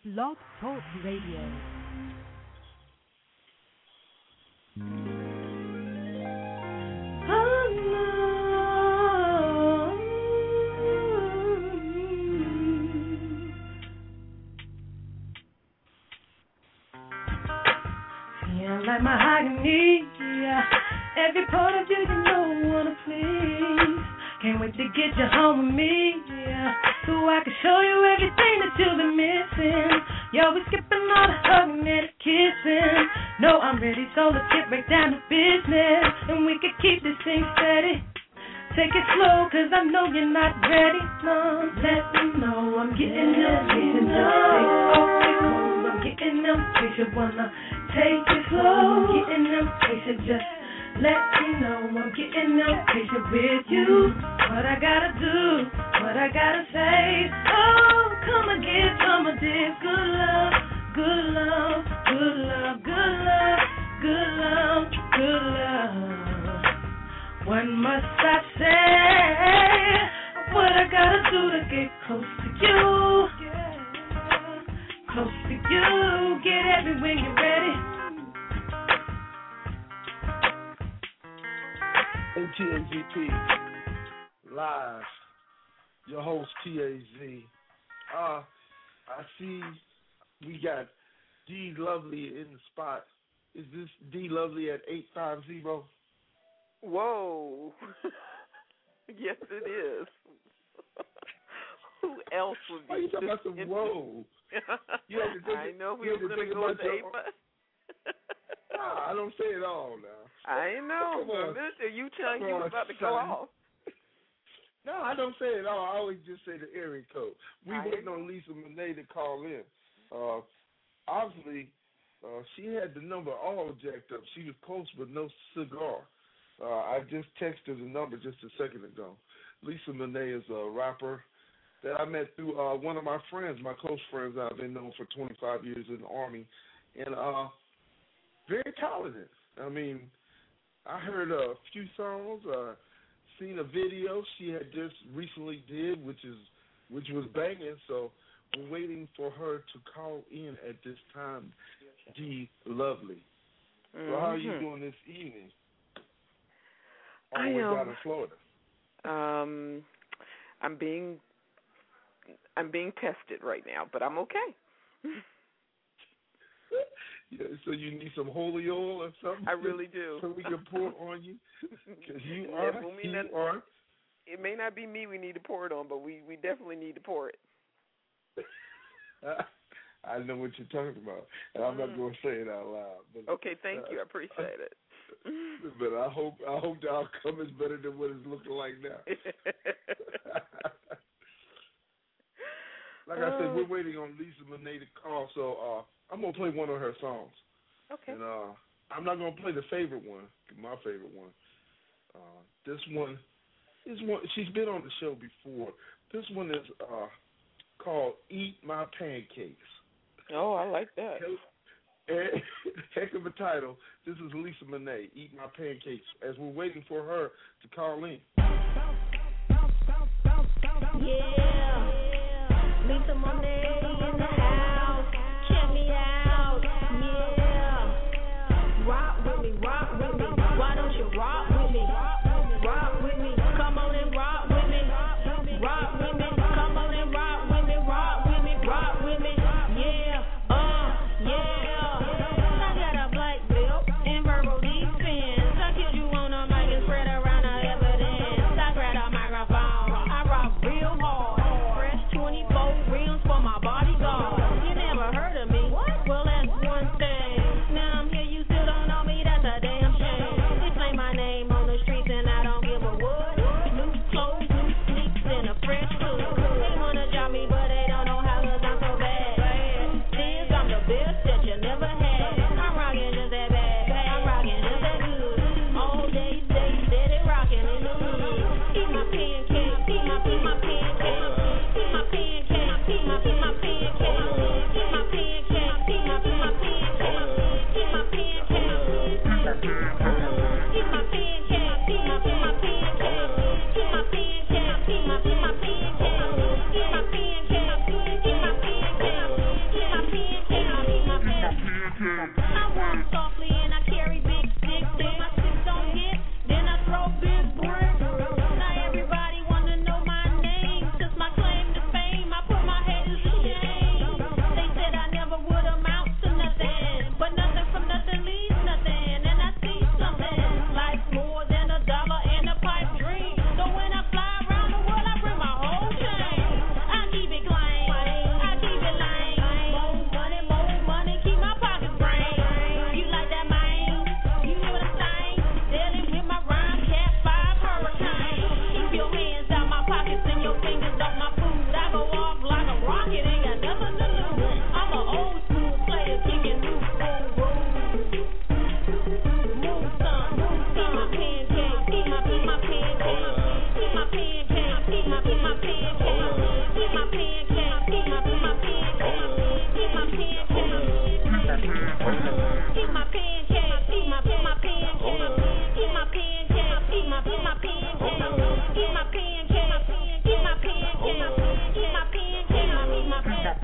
Blog Talk Radio. Like mahogany, yeah. Every part of you, you know, wanna please. Can't wait to get you home with me, yeah. So I can show you everything that you've been missing. Yo, we skipping all the hugging and the kissing. No, I'm ready, so let's get right down to business. And we can keep this thing steady. Take it slow, cause I know you're not ready. No, let me know I'm getting them. Take off your clothes, I'm getting them. In case you wanna take it slow, I'm getting them. In case you just let me know I'm getting them. In case you're with you, what I gotta do, what I gotta say. Oh, come and get some of this good love, good love, good love, good love, good love, good love. What must I say? What I gotta do to get close to you? Close to you. Get every when you're ready. OTAZP live. Your host TAZ. I see we got D Lovely in the spot. Is this D Lovely at 850? Whoa. Yes, it is. Who else would be? Why are you talking about some whoa? I know we were going to go with Ava. Nah, I don't say it all now. I know. You telling you were about to go off. No, I don't say it all. I always just say the area code. We waiting on Lisa Monet to call in. Obviously, she had the number all jacked up. She was close, but no cigar. I just texted the number just a second ago. Lisa Monet is a rapper that I met through one of my friends, my close friends I've been known for 25 years in the Army, and very talented. I mean, I heard a few songs, seen a video she had just recently did, which was banging, so we're waiting for her to call in at this time. D Lovely. Mm-hmm. So how are you doing this evening? I am down in Florida. I'm being tested right now, but I'm okay. Yeah, so you need some holy oil or something? I really do. So we can pour on you? Because you are. are. It may not be me we need to pour it on, but we definitely need to pour it. I know what you're talking about, and I'm not going to say it out loud. But, okay, thank you. I appreciate it. But I hope the outcome is better than what it's looking like now. Like I said, we're waiting on Lisa Monet to call, so I'm going to play one of her songs. Okay. And I'm not going to play the favorite one, my favorite one. This one is one, she's been on the show before. This one is called Eat My Pancakes. Oh, I like that. Heck of a title. This is Lisa Monet, Eat My Pancakes, as we're waiting for her to call in. Yeah, Lisa Monet in the house. Check me out. Yeah, rock with me, rock with me. Why don't you rock with me? Rock with me. Come on and rock with me. Rock with me. Come on and rock with me. Rock with me. Rock with me. Yeah, yeah. I got a black belt in verbal defense. I killed you on the mic and spread around the evidence. I grab a microphone. I rock real hard. Fresh 24 rims for my bodyguard. You never heard of me? Well, that's one thing. Now I'm here, you still don't know me. That's a damn shame. This ain't my name on the streets, and I don't give a what. New clothes, new sneaks, and a fresh hood. They wanna drop me, but they don't know how 'cause I'm so bad. Since I'm the best that you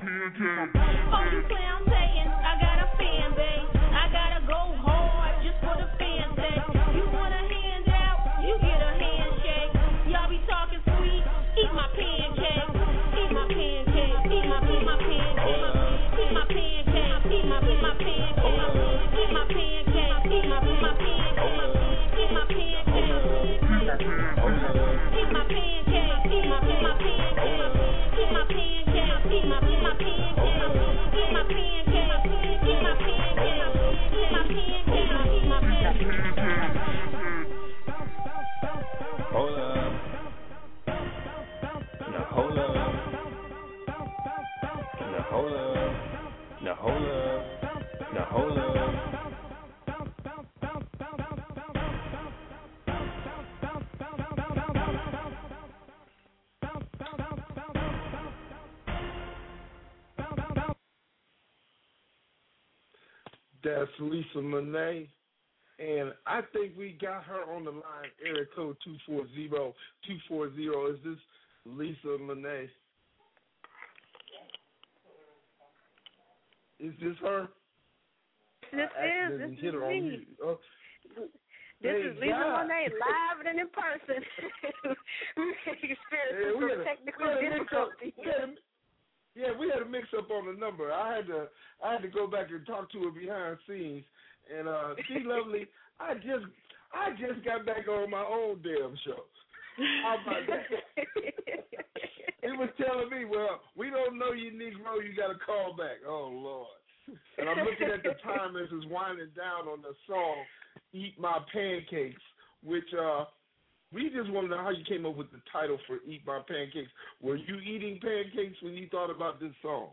Oh, you clown saying I got a fan base. I gotta go hard just for the fans' sake. You want a handout? You get a handshake. Y'all be talking sweet. Eat my pancake. Eat my pancake. Eat my pancake. Eat my pancake. Eat my pancake. Eat my pancake. Eat my pancake. Eat my pancake. Eat my pancake. Eat my pancake. Eat my pancake. Eat my pancake. Eat my pancake. Eat my pancake. Eat my pancake. Eat my pancake. Eat my pancake. Hold up. Now hold up. Now hold up. Now hold up. Now hold up. That's Lisa Monet, and I think we got her on the line. Area code 240. Is this Lisa Monet? Is this her? This is me. Oh. This is Lisa Monet, live and in person. We experienced some technical difficulties. We had a mix-up on the number. I had to go back and talk to her behind scenes. And D Lovely, I just got back on my own damn show. How about that? It was telling me, well, we don't know you, Negro. You got to call back. Oh Lord. And I'm looking at the time as it's winding down on the song "Eat My Pancakes," which we just want to know how you came up with the title for "Eat My Pancakes." Were you eating pancakes when you thought about this song?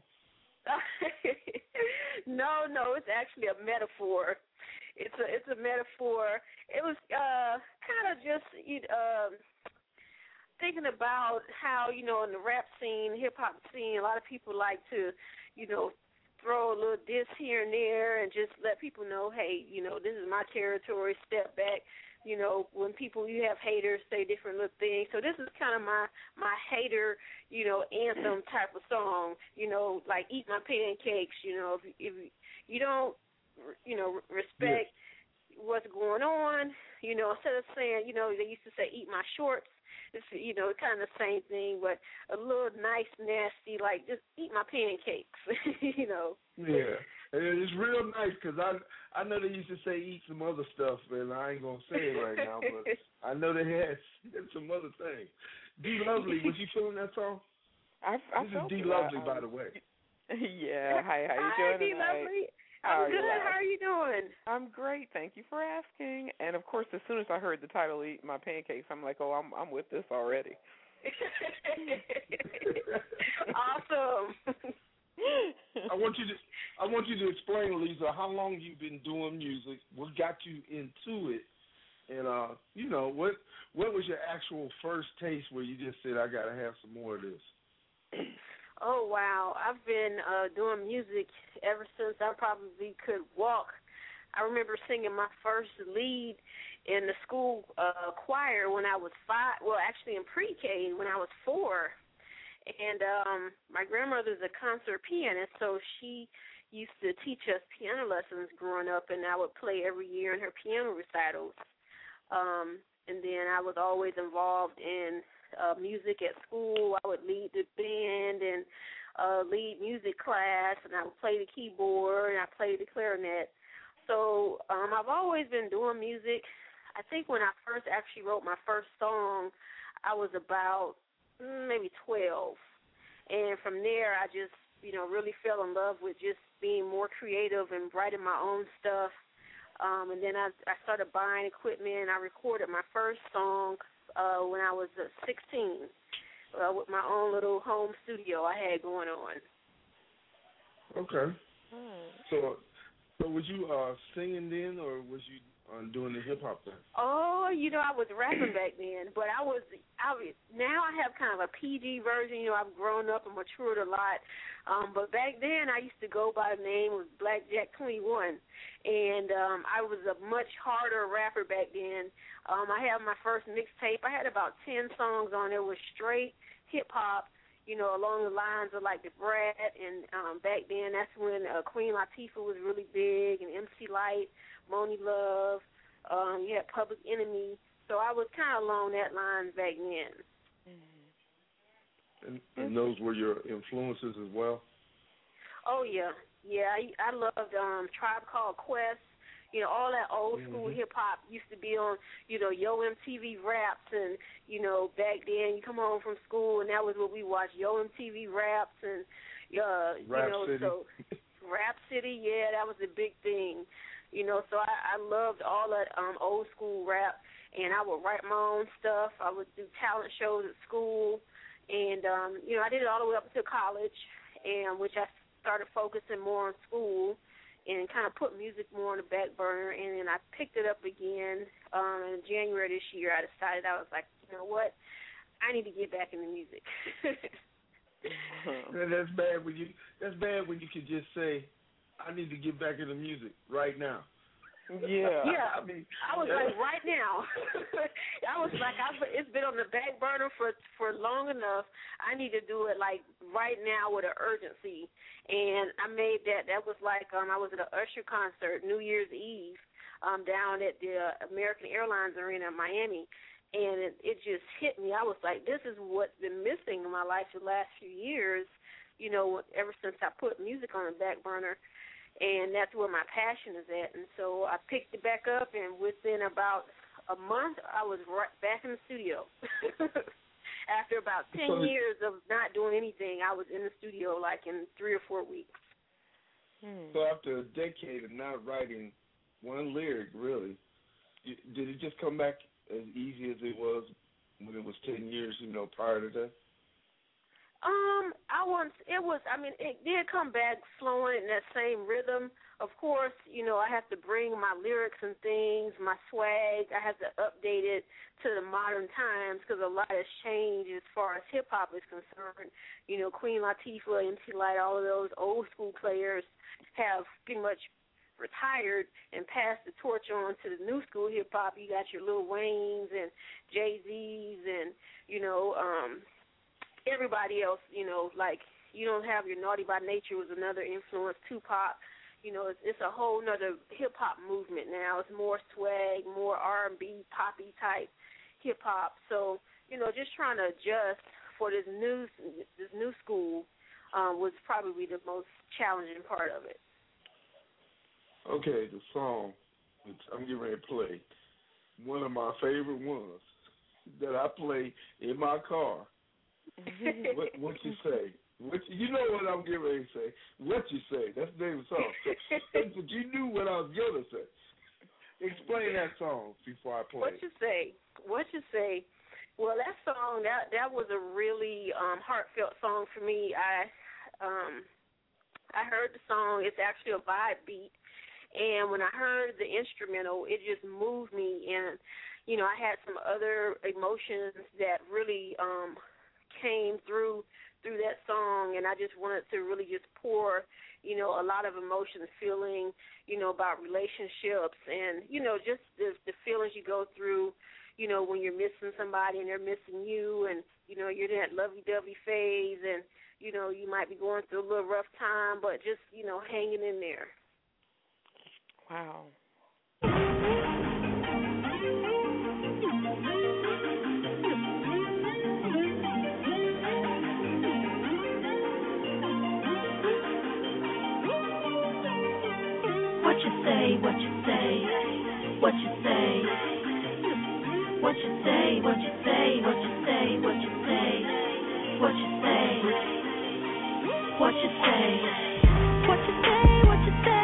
No, it's actually a metaphor. It's a metaphor. It was kind of just thinking about how, in the rap scene, hip hop scene, a lot of people like to, throw a little diss here and there and just let people know, hey, this is my territory, step back. When you have haters say different little things. So this is kind of my hater, anthem type of song, like Eat My Pancakes. If you don't, respect what's going on, instead of saying, they used to say eat my shorts, it's, kind of the same thing, but a little nice, nasty, like just eat my pancakes, Yeah. And it's real nice because I know they used to say eat some other stuff, and I ain't going to say it right now, but I know they had some other things. D Lovely, was you feeling that song? This is D Lovely, by the way. Yeah. Hi, how you doing D Lovely. I'm good. How are you doing? I'm great. Thank you for asking. And, of course, as soon as I heard the title, Eat My Pancakes, I'm like, oh, I'm with this already. Awesome. I want you to explain, Lisa, how long you've been doing music, what got you into it, and what was your actual first taste where you just said, I gotta have some more of this? Oh wow, I've been doing music ever since I probably could walk. I remember singing my first lead in the school choir when I was 5. Well, actually in pre-K when I was 4. And my grandmother's a concert pianist, so she used to teach us piano lessons growing up, and I would play every year in her piano recitals. And then I was always involved in music at school. I would lead the band and lead music class, and I would play the keyboard, and I played the clarinet. So I've always been doing music. I think when I first actually wrote my first song, I was about maybe 12. And from there, I just, really fell in love with just being more creative and writing my own stuff. And then I started buying equipment. I recorded my first song when I was 16 with my own little home studio I had going on. Okay. So was you singing then, or was you doing the hip hop thing? Oh, I was rapping back then, but now I have kind of a PG version. I've grown up and matured a lot. But back then I used to go by the name of Blackjack 21, and I was a much harder rapper back then. I had my first mixtape. I had about 10 songs on it with straight hip hop, along the lines of like the Brat, and back then that's when Queen Latifah was really big, and MC Lyte, Moni Love, you had Public Enemy. So I was kind of along that line back then. And those were your influences as well? Oh, yeah. Yeah, I loved Tribe Called Quest. All that old school hip-hop used to be on, Yo MTV Raps. And, back then you come home from school, and that was what we watched, Yo MTV Raps. And, Rap City. So Rap City, yeah, that was the big thing. So I loved all that old school rap. And I would write my own stuff. I would do talent shows at school. And, I did it all the way up to college, and which I started focusing more on school and kind of put music more on the back burner. And then I picked it up again in January this year. I decided, I was like, you know what, I need to get back into music. And that's bad when you can just say, I need to get back into music right now. Yeah. Yeah. I was like, right now. I was like, it's been on the back burner for long enough. I need to do it like right now with an urgency. And I made that. That was like I was at an Usher concert New Year's Eve down at the American Airlines Arena in Miami. And it just hit me. I was like, this is what's been missing in my life the last few years, ever since I put music on the back burner. And that's where my passion is at. And so I picked it back up, and within about a month, I was right back in the studio. After about 10 years of not doing anything, I was in the studio like in 3 or 4 weeks. So after a decade of not writing one lyric, really, did it just come back as easy as it was when it was 10 years, prior to that? It did come back flowing in that same rhythm. Of course, I have to bring my lyrics and things, my swag. I have to update it to the modern times because a lot has changed as far as hip-hop is concerned. Queen Latifah, MC Lyte, all of those old school players have pretty much retired and passed the torch on to the new school hip-hop. You got your Lil Waynes and Jay-Z's and, everybody else, like you don't have your Naughty by Nature was another influence, Tupac. It's a whole nother hip-hop movement now. It's more swag, more R&B, poppy type hip-hop. So, just trying to adjust for this new school was probably the most challenging part of it. Okay, the song which I'm getting ready to play, one of my favorite ones that I play in my car. What you say? You know what I'm getting ready to say. What you say? That's the name of the song. But you knew what I was going to say. Explain that song before I play What you say? What you say? Well, that song, that was a really heartfelt song for me. I heard the song. It's actually a vibe beat. And when I heard the instrumental, it just moved me. And, I had some other emotions that really came through that song, and I just wanted to really just pour, a lot of emotions, feeling, about relationships and, just the feelings you go through, when you're missing somebody and they're missing you, and, you're in that lovey-dovey phase, and, you might be going through a little rough time, but just, hanging in there. Wow. What you say, what you say, what you say, what you say, what you say, what you say, what you say, what you say, what you say, what you say, what you say.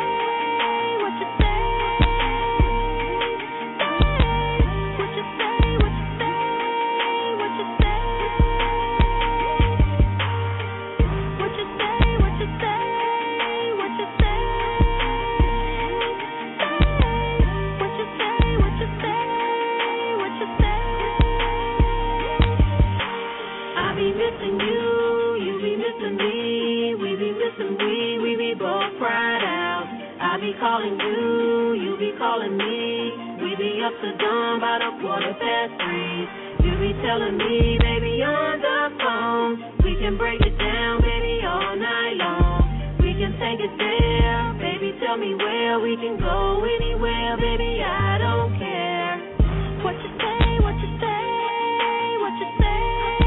I be calling you be calling me. We be up to dawn by the 3:15. You be telling me, baby, on the phone. We can break it down, baby, all night long. We can take it there, baby, tell me where. We can go anywhere, baby, I don't care. What you say, what you say, what you say.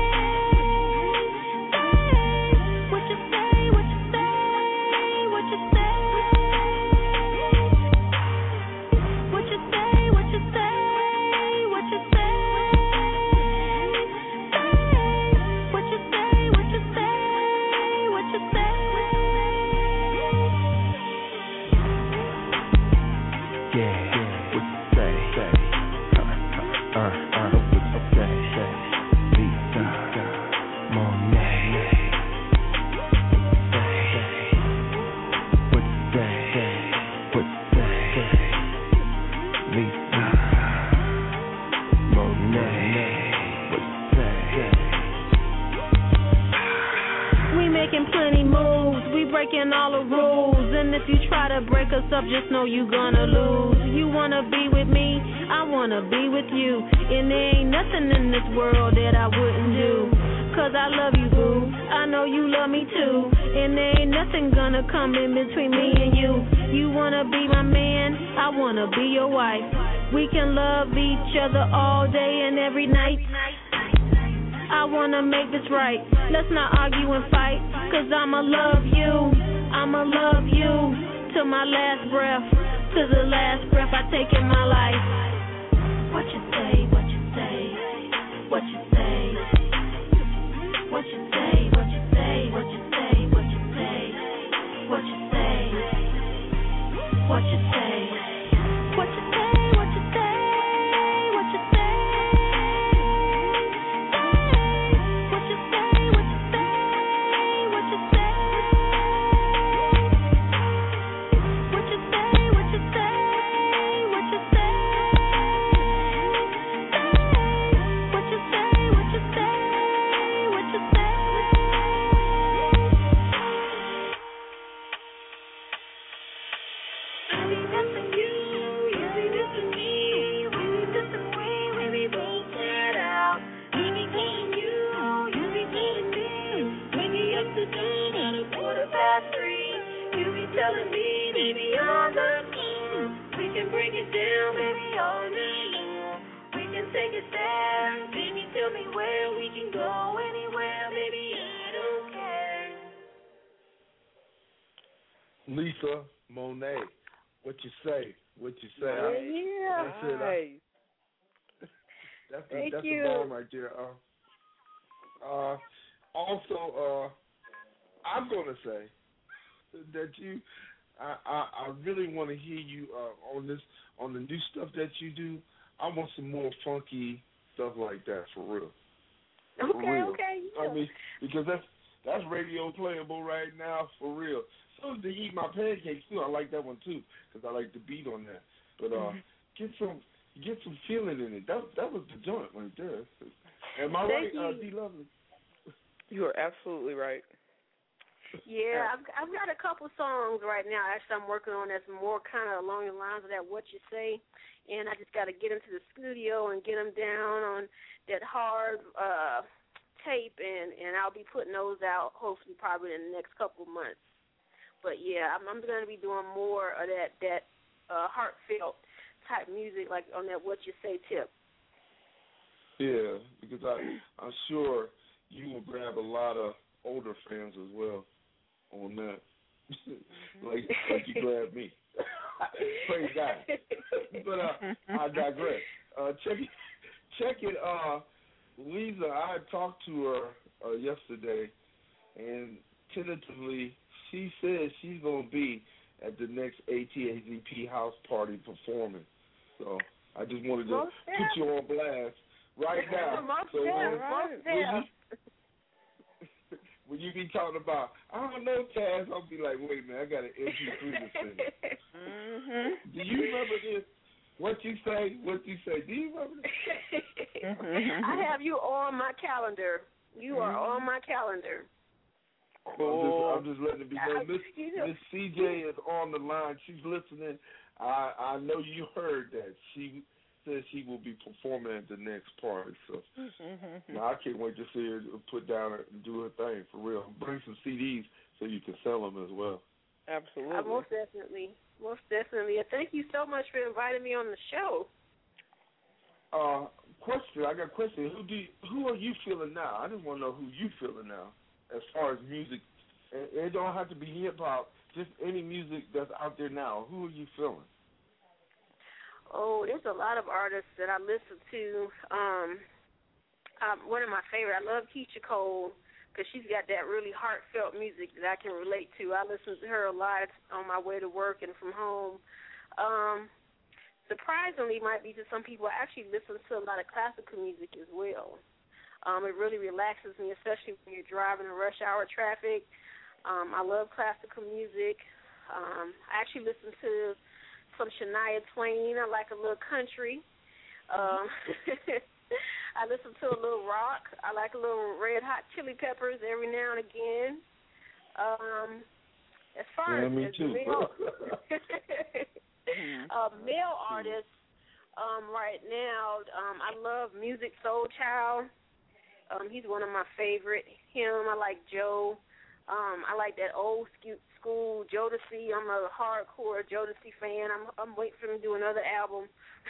What you say, what you say, what you say. What you say, what you say, what you say. What you say, what you say, what you say. Yeah, what you say? What you say? Lisa, Monet. What you say? What you say? Lisa, Monet. What you say? We making plenty moves, we breaking all the rules. And if you try to break us up, just know you gonna lose. You wanna be with me, I wanna be with you. And there ain't nothing in this world that I wouldn't do. Cause I love you, boo, I know you love me too. And there ain't nothing gonna come in between me and you. You wanna be my man, I wanna be your wife. We can love each other all day and every night. I wanna make this right. Let's not argue and fight. Cause I'ma love you. I'ma love you to my last breath. To the last breath I take in my life. What you say, what you say, what you say. What you say, what you say, what you say, what you say. What you say, what you say. What you say, what you say, what you say. What you say, what you say, what you say. What you say, what you say, what you say. What you say, what you say, what you say. I be missing you, you be missing me, we be disagree, we be both flat out. We be calling you, you be calling me. We be up to dawn at 3:15. You be telling me, baby, on the phone. We can break it down, baby, all night long. We can take it there, baby, tell me where. We can go anywhere, baby, I don't care. Lisa Monet, what you say? What you say? Yeah. That's it. Nice. That's Thank the you. bomb right there. Also, I'm gonna say that I really want to hear you on the new stuff that you do. I want some more funky stuff like that for real. For Okay, real. okay. Yeah. I mean, because that's radio playable right now for real. So to eat my pancakes too. I like that one too because I like the beat on that. But get some feeling in it. That was the joint right there. Am I Thank right, you. D Lovely? You are absolutely right. Yeah, I've got a couple songs right now. Actually, I'm working on that's more kind of along the lines of that what you say, and I just got to get into the studio and get them down on that hard tape, and I'll be putting those out hopefully probably in the next couple of months. But yeah, I'm going to be doing more of that heartfelt type music, like on that what you say tip. Yeah, because I'm sure you will grab a lot of older fans as well on that, like you grabbed me. Praise God. But I digress. Check it. Lisa, I had talked to her yesterday, and tentatively she said she's going to be at the next ATAZP house party performing. So I just wanted to put you on blast right now. So when you be talking about, I don't know, Taz, I'll be like, wait a minute, I got an MP3 to sing. Do you remember this? What you say? What you say? Do you remember this? I have you on my calendar. You are on my calendar. Cool. I'm just letting it be known. Miss CJ is on the line. She's listening. I know you heard that. She said she will be performing at the next party. So now I can't wait to see her put down and do her thing for real. Bring some CDs so you can sell them as well. Absolutely. Most definitely. Most definitely. Thank you so much for inviting me on the show. Question. I got a question. Who are you feeling now? I just want to know who you feeling now as far as music. It don't have to be hip-hop. Just any music that's out there now. Who are you feeling? Oh, there's a lot of artists that I listen to. One of my favorite, I love Keisha Cole because she's got that really heartfelt music that I can relate to. I listen to her a lot on my way to work and from home. Surprisingly, might be to some people, I actually listen to a lot of classical music as well. It really relaxes me, especially when you're driving in rush hour traffic. I love classical music. I actually listen to some Shania Twain. I like a little country. I listen to a little rock. I like a little Red Hot Chili Peppers every now and again. As far as me too. Male artists, right now, I love Music Soul Child. He's one of my favorite. Him, I like Joe. I like that old school Jodeci. I'm a hardcore Jodeci fan. I'm waiting for him to do another album.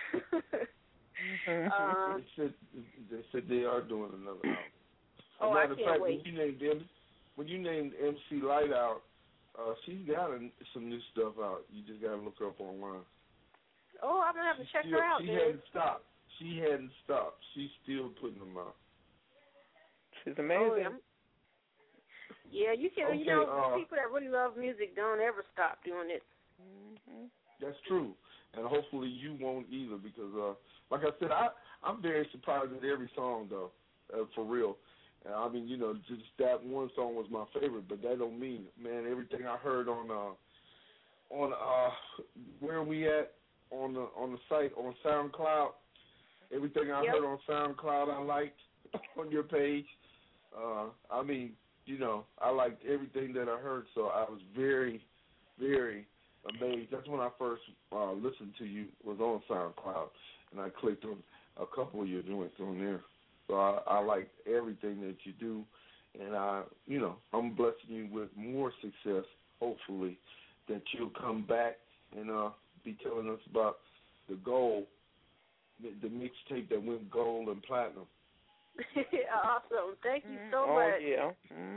They said they are doing another album. Oh, I can't wait. When you named MC Light out, she's got some new stuff out. You just got to look her up online. Oh, I'm going to have to check her out, She hadn't stopped. She's still putting them out. She's amazing. Oh, yeah, you can. Okay, people that really love music don't ever stop doing it. That's true, and hopefully you won't either because, like I said, I'm very surprised at every song though, for real. I mean, just that one song was my favorite, but that don't mean, man, everything I heard on where are we at on the site on SoundCloud, everything I heard on SoundCloud I liked on your page. I mean. I liked everything that I heard, so I was very, very amazed. That's when I first listened to you, was on SoundCloud, and I clicked on a couple of your joints on there. So I liked everything that you do, and I'm blessing you with more success, hopefully, that you'll come back and be telling us about the gold, the mixtape that went gold and platinum. Awesome. Thank you so much. Oh, yeah.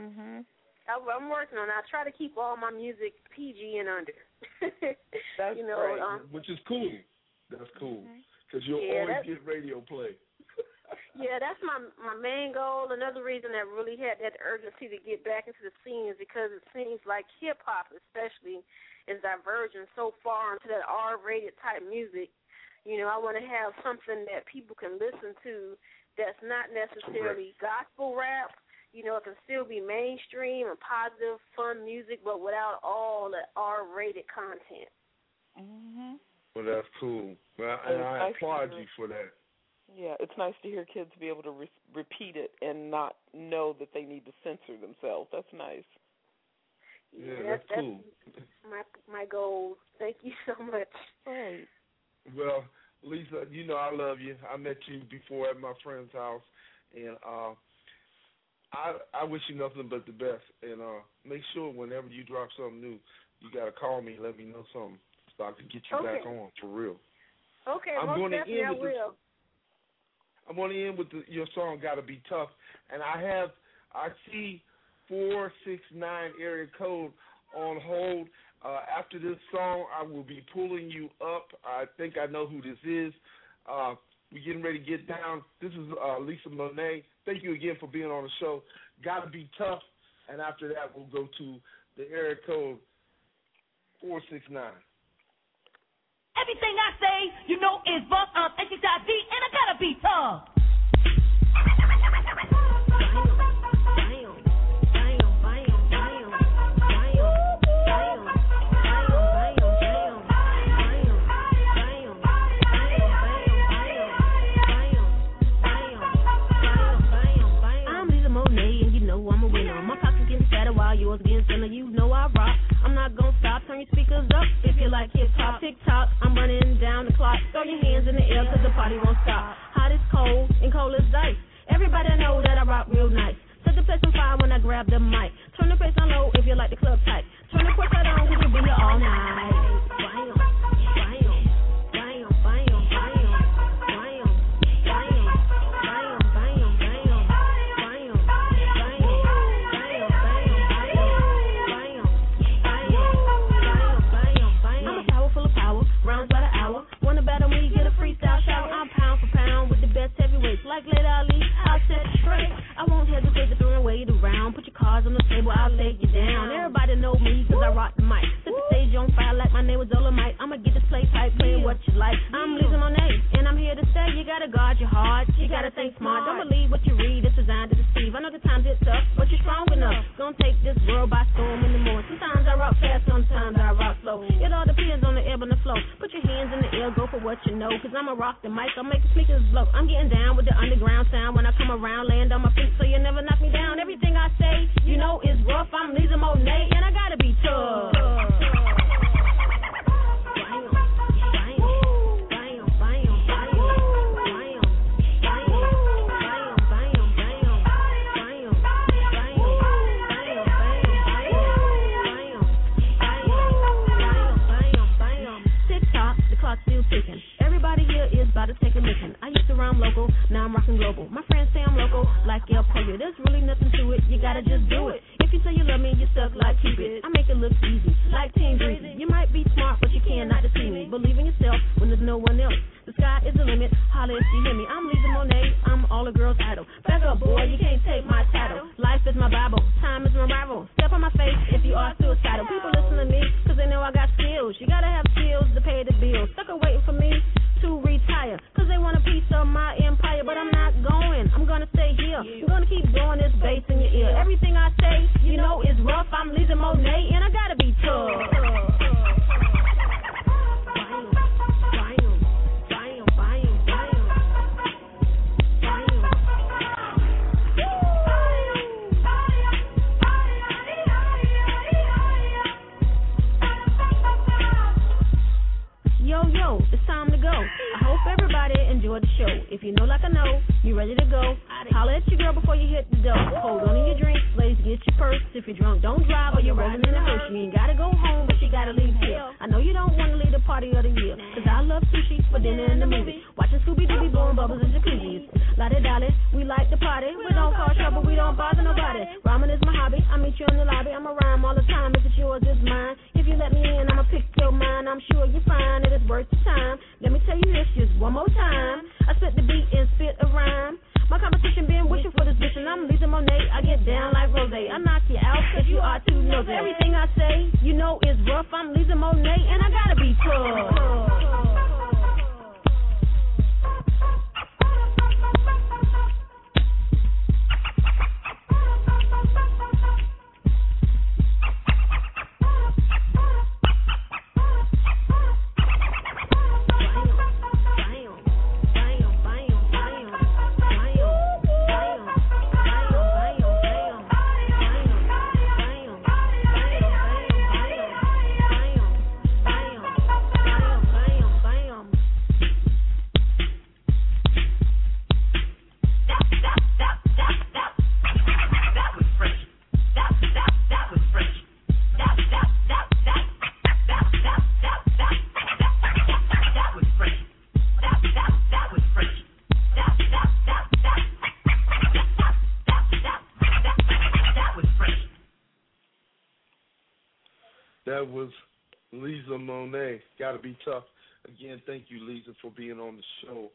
I'm working on it. I try to keep all my music PG and under. That's great. Which is cool. That's cool. Because you'll always get radio play. Yeah, that's my main goal. Another reason I really had that urgency to get back into the scene is because it seems like hip-hop especially is diverging so far into that R-rated type music. I want to have something that people can listen to that's not necessarily gospel rap. It can still be mainstream and positive, fun music, but without all the R-rated content. Well, that's cool. Well, and I applaud you for that. Yeah, it's nice to hear kids be able to repeat it and not know that they need to censor themselves. That's nice. Yeah, that's cool. My goal. Thank you so much. Right. Well, Lisa, I love you. I met you before at my friend's house, and I wish you nothing but the best. And make sure whenever you drop something new, you got to call me and let me know something so I can get you back on for real. Okay, most definitely I will. I'm going to end with your song "Gotta Be Tough," and I see 469 area code on hold. After this song, I will be pulling you up. I think I know who this is. We're getting ready to get down. This is Lisa Monet. Thank you again for being on the show. Gotta Be Tough, and after that, we'll go to the area code 469. Everything I say, is buck up, HID, and I gotta be tough. I'm Lisa Monet, and I'm a winner. My pockets getting fatter while yours getting thinner. I rock. I'm not gonna stop. Turn your speakers up if you like hip hop. TikTok, I'm running down the clock. Throw your hands in in the air 'cause the party won't stop. Hot as cold and cold as ice. Everybody know that I rock real nice. Set the place on fire when I grab the mic. Turn the place on low if you like the club tight. Turn the porch light on 'cause we'll be here all night. Bam, bam, bam, bam, bam, bam, bam, bam, bam, bam, bam, bam. I'm a tower full of power, rounds by the hour. Wanna battle me, get a freestyle shower. I'm pound for pound with the best heavyweights. Like Lady Ali, I'll set you straight. I won't hesitate to throw your weight around. Put your cards on the table, I'll lay you down. Everybody know me 'cause I rock the mic. Set the stage on fire like my name was Dolomite. I'ma get this play tight, playing what you like. I'm Lisa Monet, and I'm here to stay. You gotta guard your heart, you gotta think smart. Don't believe what you read, it's designed to deceive. I know the times it's tough, but you're strong enough. Gonna take this world by storm in the morning. Sometimes I rock fast, sometimes I rock slow. It all depends on the ebb and the flow. Put your hands in the air, go for what you know. 'Cause I'ma rock the mic, I'll make the speakers blow. I'm getting down with the underground sound. When I come around, land on my feet so you never knock me down. Everything I say, you know is rough. I'm Lisa Monet, and I gotta be tough. Still ticking. Everybody here is about to take a mission. I used to rhyme local, now I'm rocking global. My friends say I'm local, like El Pollo. There's really nothing to it, you gotta just do it. If you say you love me, you're stuck like Cupid. I make it look easy, like Team Greasy. You might be smart, but you cannot deceive me. Believe in yourself when there's no one else. The sky is the limit, holla if you hear me. I'm Lisa Monet, I'm all the girls' idol. Back up, boy, you can't take my title. Life is my Bible, time is my rival. Step on my face if you are suicidal. People listen to me, 'cause they know I got skills. You gotta have skills to pay the bills. Stuck waiting for me to retire, 'cause they want a piece of my empire. But I'm not going, I'm gonna stay here. I'm gonna keep blowing this bass in your ear. Everything I say, you know is rough. I'm Lisa Monet, and I gotta be tough. Yo, it's time to go. I hope everybody enjoyed the show. If you know like I know, you ready to go. Holler at your girl before you hit the door. Hold on to your drink, ladies, get your purse. If you're drunk, don't drive or you're rolling in a hearse. You ain't gotta go home, but you gotta leave here. I know you don't wanna leave the party of the year, 'cause I love sushi for dinner and the movie. Watching Scooby-Doo blowing bubbles in jacuzzis. Lottie-dolly, we like to party. We don't cause trouble, we don't bother nobody. Rhyming is my hobby, I meet you in the lobby. I'ma rhyme all the time, if it's yours, it's mine. If you let me in, I'ma pick your mind. I'm sure you find it is worth the time. Let me tell you this just one more time. I spit the beat and spit a rhyme. My competition been wishing for this mission. I'm Lisa Monet, I get down like Rose. I knock you out 'cause you are too nosy. Everything I say, you know is rough. I'm Lisa Monet, and I gotta be tough. That was Lisa Monet. Gotta be tough. Again, thank you, Lisa, for being on the show.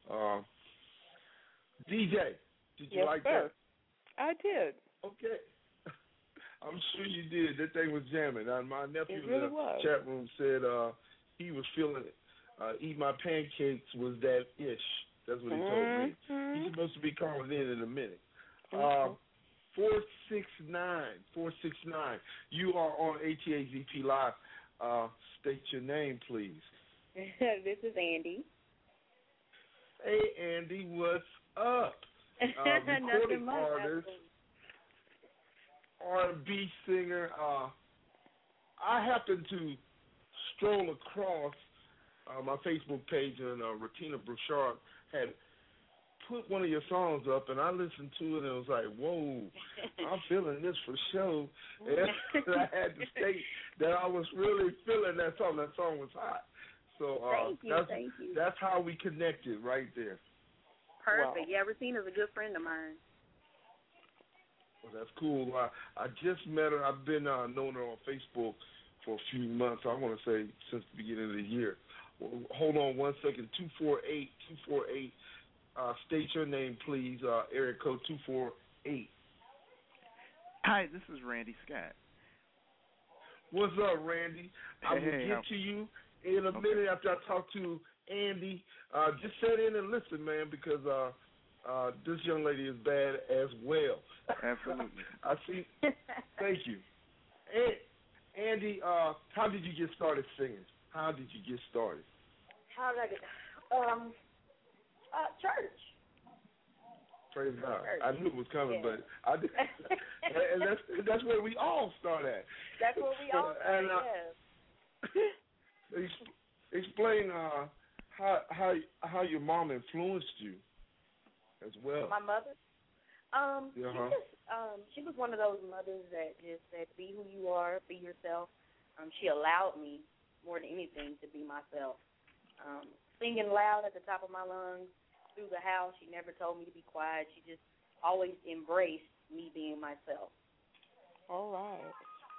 DJ, did you like that? I did. Okay. I'm sure you did. That thing was jamming. My nephew in the chat room said he was feeling it. Eat My Pancakes was that ish. That's what he told me. He's supposed to be calling in a minute. 469. You are on ATAZP Live. State your name, please. This is Andy. Hey, Andy, what's up? Recording artist, R&B singer. I happened to stroll across my Facebook page, and Ratina Brouchard had put one of your songs up, and I listened to it, and it was like, whoa, I'm feeling this for sure. And I had to state that I was really feeling that song. That song was hot. So Thank you. That's how we connected right there. Perfect. Wow. Yeah, Racina's a good friend of mine. Well, that's cool. I just met her. I've been knowing her on Facebook for a few months. I want to say since the beginning of the year. Well, hold on one second. 248. State your name, please. Area code 248. Hi, this is Randy Scott. What's up, Randy? I will get to you in a minute after I talk to Andy. Just sit in and listen, man, because this young lady is bad as well. Absolutely. I see. Thank you. Andy, how did you get started singing? How did you get started? How did I get church. Praise God. I knew it was coming, but I did. And that's where we all start at. That's where we all start, yes. Explain how your mom influenced you as well. My mother? She was one of those mothers that just said, be who you are, be yourself. She allowed me, more than anything, to be myself. Singing loud at the top of my lungs through the house. She never told me to be quiet. She just always embraced me being myself. All right.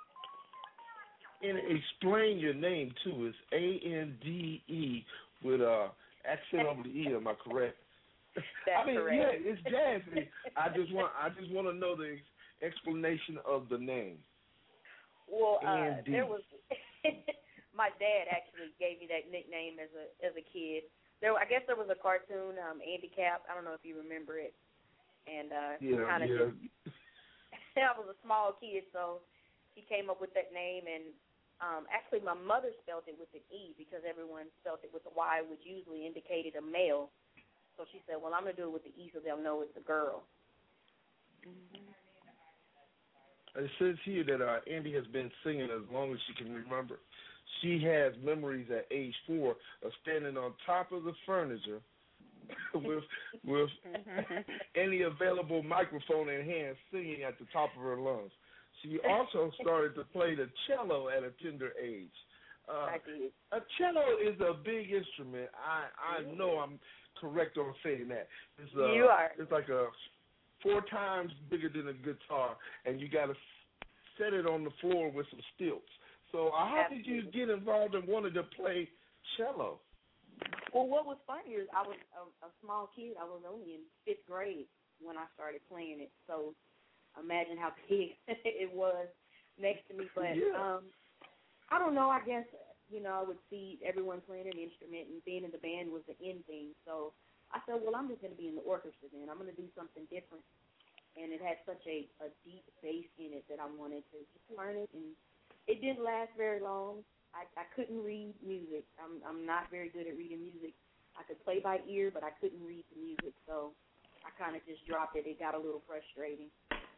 And explain your name, too. It's A-N-D-E with accent over the E. Am I correct? That's correct. Yeah, it's jazzy. I just want to know the explanation of the name. Well, there was my dad actually gave me that nickname as a kid. I guess there was a cartoon, Andy Cap. I don't know if you remember it. And I was a small kid, so he came up with that name. And actually, my mother spelled it with an E because everyone spelled it with a Y, which usually indicated a male. So she said, well, I'm going to do it with the E so they'll know it's a girl. Mm-hmm. It says here that Andy has been singing as long as she can remember. She has memories at age 4 of standing on top of the furniture with any available microphone in hand, singing at the top of her lungs. She also started to play the cello at a tender age. I did. A cello is a big instrument. I know I'm correct on saying that. You are. It's like 4 times bigger than a guitar, and you got to set it on the floor with some stilts. So how did you get involved and wanted to play cello? Well, what was funny is I was a small kid. I was only in 5th grade when I started playing it. So imagine how big it was next to me. But I don't know. I guess, I would see everyone playing an instrument, and being in the band was the end thing. So I said, well, I'm just going to be in the orchestra then. I'm going to do something different. And it had such a deep bass in it that I wanted to just learn it. And it didn't last very long. I couldn't read music. I'm not very good at reading music. I could play by ear, but I couldn't read the music. So I kind of just dropped it. It got a little frustrating.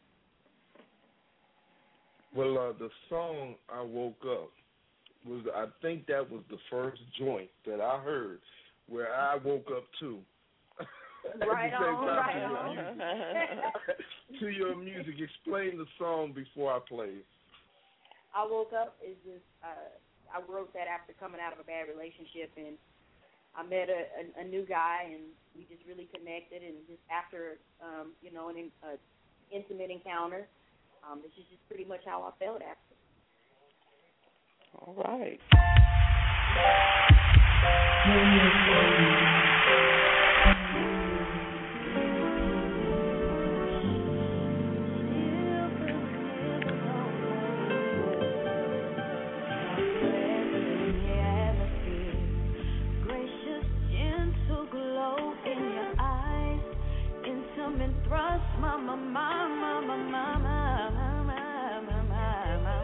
Well, the song I Woke Up I think that was the first joint that I heard where I woke up too. Right on. To your music. Explain the song before I play it. I Woke Up is just, I wrote that after coming out of a bad relationship, and I met a new guy, and we just really connected, and just after, an intimate encounter, this is just pretty much how I felt after. All right.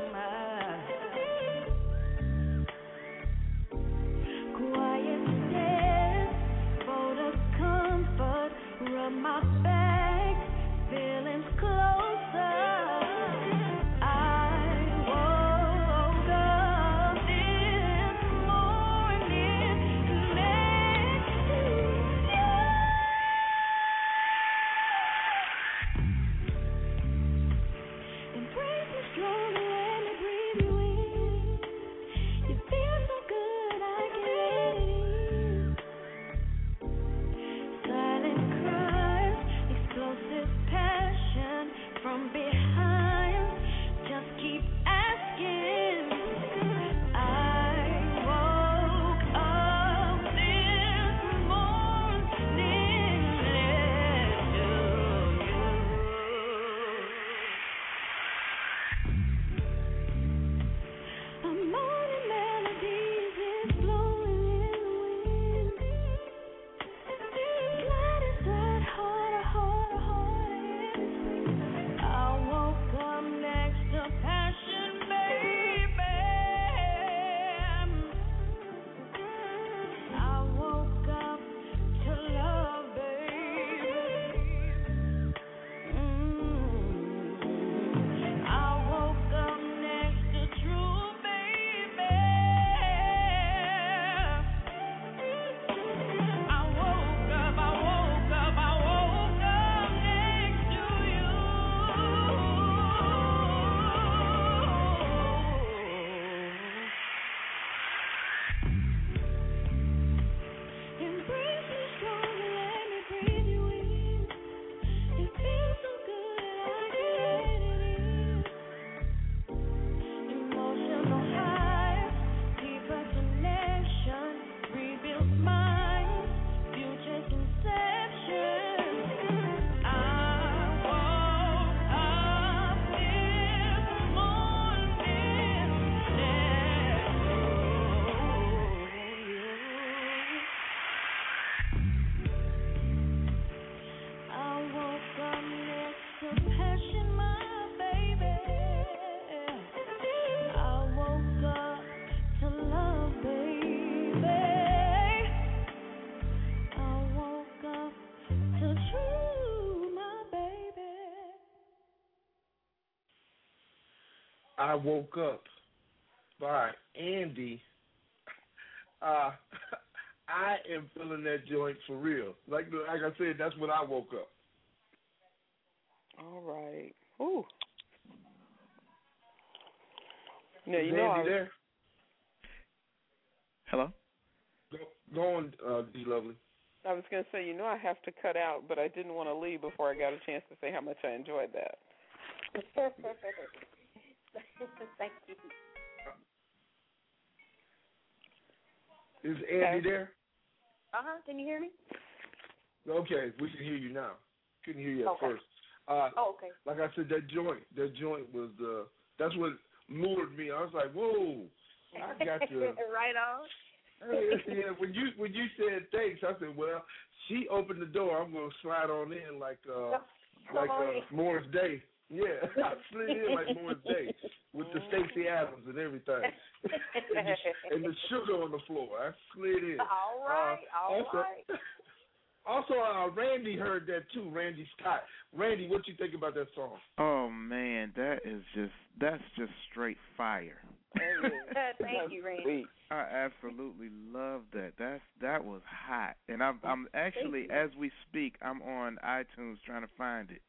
Quiet stay. I Woke Up by Andy. I am feeling that joint for real. Like I said, that's when I woke up. All right. Ooh. No, Is you know Andy there? Hello? Go on, D. Lovely. I was going to say, I have to cut out, but I didn't want to leave before I got a chance to say how much I enjoyed that. Thank you. Is Andy there? Can you hear me? Okay, we can hear you now. Couldn't hear you at first. Okay. Like I said, that joint was that's what lured me. I was like, whoa, I got to right on. Yeah, when you said thanks, I said, well, she opened the door. I'm gonna slide on in like Morris Day. Yeah, I slid in like Morris Day with the Stacey Adams and everything, and the sugar on the floor. I slid in. All right. Also, Randy heard that too. Randy Scott. Randy, what you think about that song? Oh man, that's just straight fire. Thank you, Randy. I absolutely love that. That was hot, and I'm actually, as we speak, I'm on iTunes trying to find it.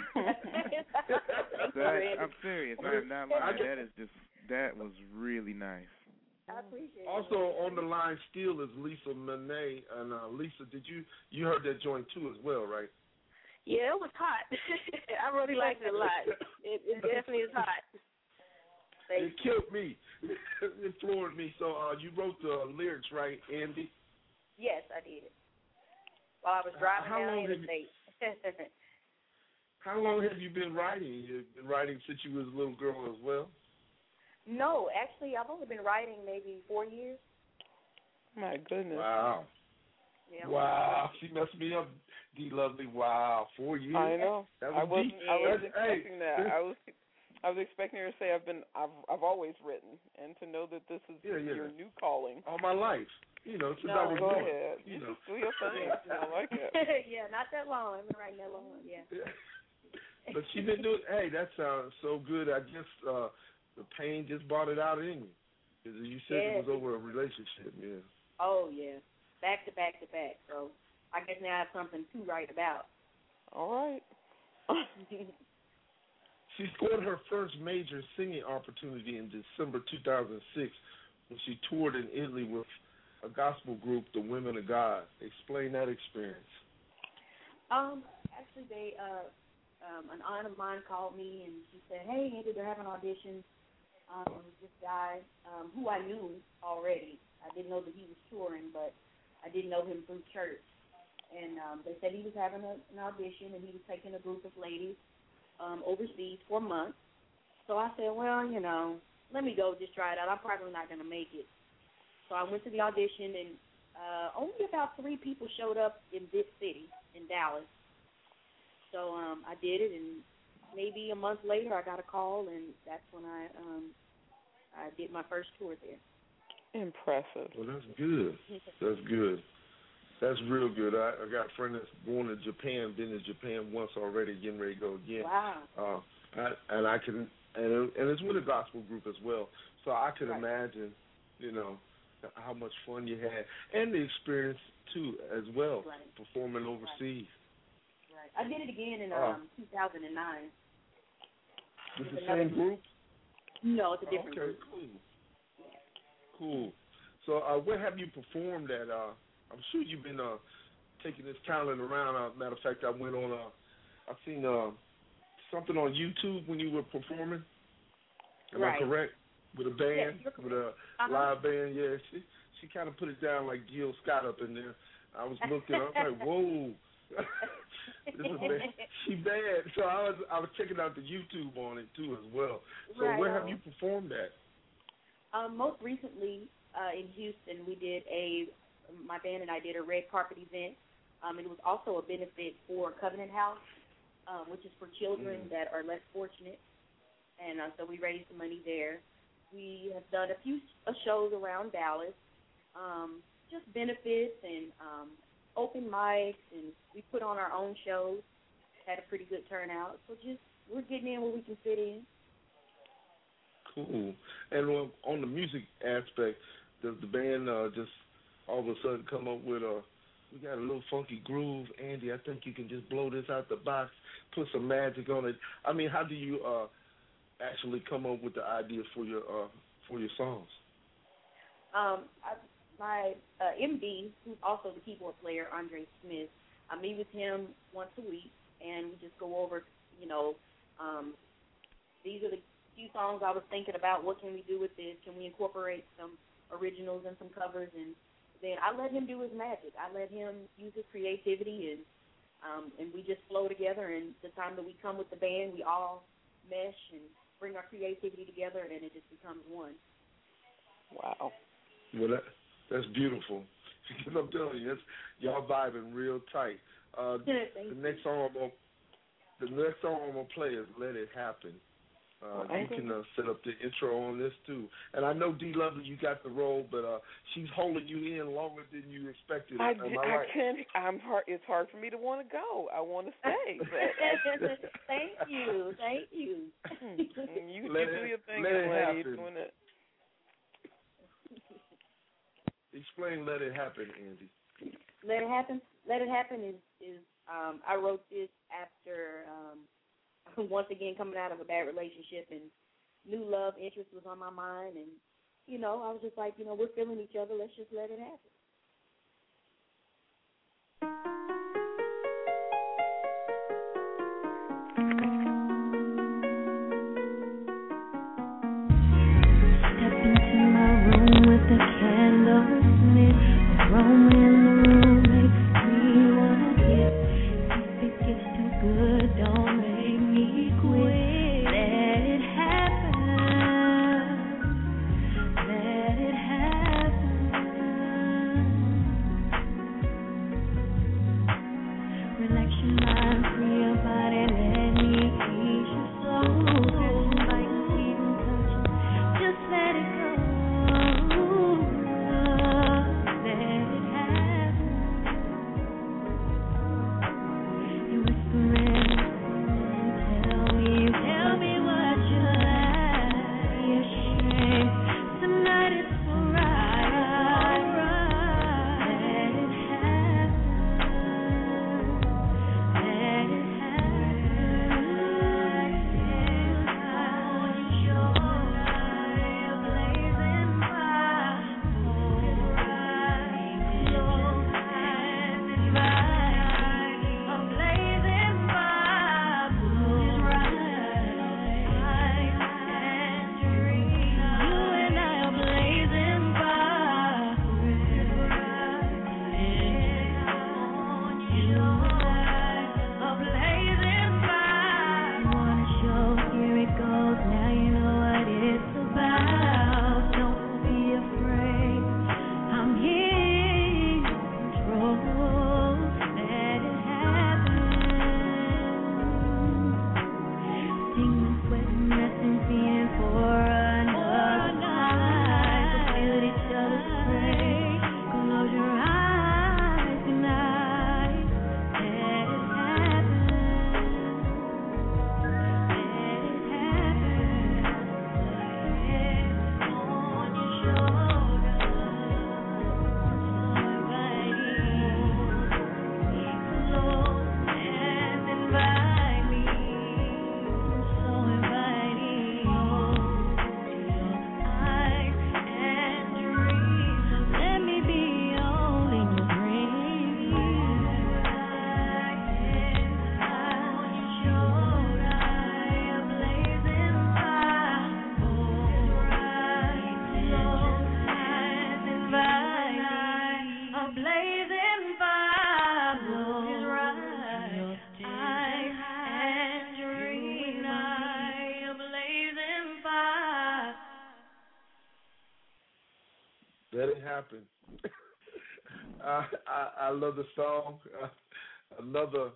I'm serious. I am not lying. That was really nice. I appreciate it. Also on the line still is Lisa Monet, and Lisa, did you heard that joint too as well, right? Yeah, it was hot. I really liked it a lot. It definitely is hot. It killed me. It floored me. So you wrote the lyrics, right, Andy? Yes, I did. While I was driving down the interstate. How long have you been writing? You've been writing since you was a little girl as well? No, actually, I've only been writing maybe 4 years. My goodness. Wow. Yeah, wow. She messed me up, D. Lovely. Wow. 4 years. I know. I wasn't expecting that. I was expecting her to say I've always written, and to know that this is your new calling. All my life. Since I was go born. ahead. You just do your thing. I like it. Yeah, not that long. I've been writing that long. Yeah. But she been doing. Hey, that sounds so good. I guess the pain just brought it out in you. Because you said it was over a relationship. Yeah. Oh yeah, back to back to back. So I guess now I have something to write about. All right. She scored her first major singing opportunity in December 2006 when she toured in Italy with a gospel group, the Women of God. Explain that experience. Actually, an aunt of mine called me and she said, "Hey, Andy, they're having auditions. This guy who I knew already. I didn't know that he was touring, but I didn't know him through church. And they said he was having an audition and he was taking a group of ladies overseas for a month. So I said, well, let me go just try it out. I'm probably not going to make it. So I went to the audition, and only about 3 people showed up in this city, in Dallas. So I did it, and maybe a month later I got a call, and that's when I did my first tour there. Impressive. Well, that's good. That's good. That's real good. I got a friend that's going to Japan, been to Japan once already, getting ready to go again. Wow. And it's with a gospel group as well. So I can imagine, how much fun you had, and the experience too as well, performing overseas. Right. I did it again in 2009. It's the same group? No, it's a different group. Okay, cool. So where have you performed at? I'm sure you've been taking this talent around. Matter of fact, I went on. I seen something on YouTube when you were performing. Am I correct? With a band, with a live band. Yeah, she kind of put it down like Jill Scott up in there. I was looking. I was like, whoa. This is bad. She bad. So I was checking out the YouTube on it too as well. So where have you performed at? Most recently in Houston, we did my band and I did a red carpet event. It was also a benefit for Covenant House, which is for children that are less fortunate. And so we raised some money there. We have done a few shows around Dallas, just benefits and open mics, and we put on our own shows. Had a pretty good turnout. So we're getting in where we can fit in. Cool. And on the music aspect, does the band just all of a sudden come up with we got a little funky groove, Andy, I think you can just blow this out the box, put some magic on it. I mean, how do you actually come up with the idea for your songs? My MD, who's also the keyboard player, Andre Smith, I meet with him once a week, and we just go over, these are the few songs I was thinking about. What can we do with this? Can we incorporate some originals and some covers? And then I let him do his magic. I let him use his creativity, and we just flow together. And the time that we come with the band, we all mesh and bring our creativity together, and it just becomes one. Wow. Well, that's beautiful. Because I'm telling you, y'all vibing real tight. The next song I'm gonna play is "Let It Happen." You can set up the intro on this too. And I know D. Lovely, you got the role, but she's holding you in longer than you expected. I can't. It's hard for me to want to go. I want to stay. But Thank you. You do your thing, lady. Doing it. Explain "Let It Happen," Andy. Let It Happen. Let It Happen is I wrote this after once again coming out of a bad relationship, and new love interest was on my mind, and I was just like, we're feeling each other. Let's just let it happen. Step into my room with the candles lit. Aroma in the room makes me wanna get. If it gets too good, don't make me quit. Let it happen. Let it happen. Relax your mind, free your body, let me ease your soul. Bite, even touch, just let it go. Let it happen. You whisper in, tell me what you like. Be ashamed, tonight it's alright. Let it happen. Let it happen. On your light, blazing bright. Close and invite. A blazing fire. Close right and dream. You and I are blazing fire. On your light, a blazing fire. Wanna show, here it goes. Now you know what it's about. Don't be afraid. I'm here in control. Let it happen. Singing, sweating, messing, feeling for another night. So feel each other's praise. Close your eyes tonight. Let it happen. Let it happen. On your shoulder. Close and invite me. So inviting. Eyes and dreams. Let me be all in your dreams. On your shoulder, a blazing fire. Close and invite me. A blazing fire blows right. Eyes and dreams. A blazing fire. Let it happen. I love the song. Another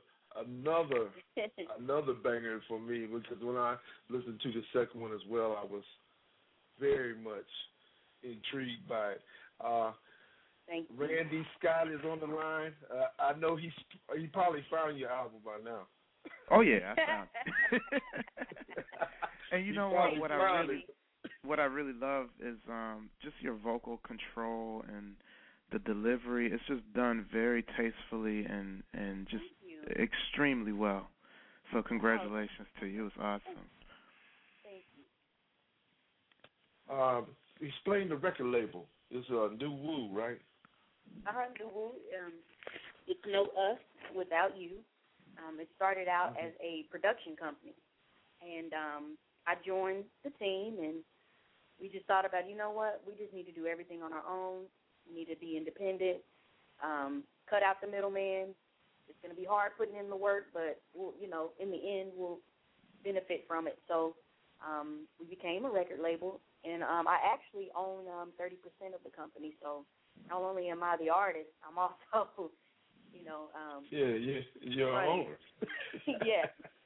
banger for me, because when I listened to the second one as well, I was very much intrigued by it. Thank you. Randy Scott is on the line. I know he probably found your album by now. Oh yeah, I found it. And you know what? What I what I really love is just your vocal control and the delivery. It's just done very tastefully and just extremely well. So congratulations to you. It's awesome. Thank you. Explain the record label. It's New Woo, right? New Woo. It's No Us Without You. It started out as a production company, and I joined the team, and we just thought about, you know what, we just need to do everything on our own. We need to be independent, cut out the middleman. It's going to be hard putting in the work, but we'll, in the end, we'll benefit from it. So we became a record label, and I actually own 30% of the company. So not only am I the artist, I'm also, you're an owner. Yes.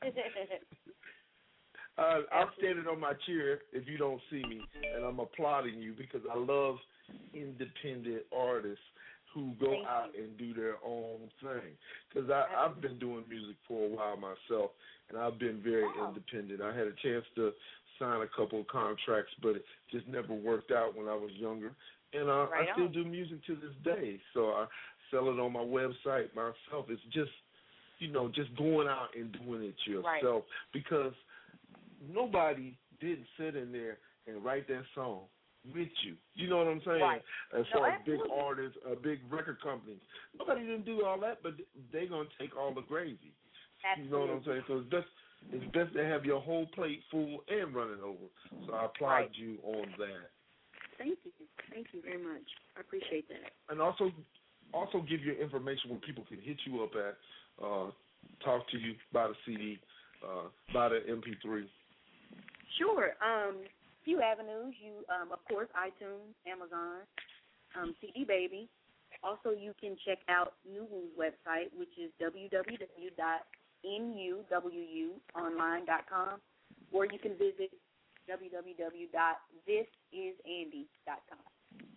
I'm standing on my chair if you don't see me, and I'm applauding you because I love independent artists who go out and do their own thing. Because I've been doing music for a while myself, and I've been very independent. I had a chance to sign a couple of contracts, but it just never worked out when I was younger. And I still do music to this day. So I sell it on my website myself. It's just, just going out and doing it yourself because nobody didn't sit in there and write that song with you. You know what I'm saying? Right. As far as big artists, big record companies. Nobody didn't do all that, but they're going to take all the gravy. Absolutely. You know what I'm saying? So it's best to have your whole plate full and running over. So I applaud you on that. Thank you. Thank you very much. I appreciate that. And also give your information where people can hit you up at, talk to you, buy the CD, buy the MP3. Sure. Few avenues. You, of course, iTunes, Amazon, CD Baby. Also, you can check out New Woo's website, which is www.nuwuonline.com, or you can visit www.thisisandy.com.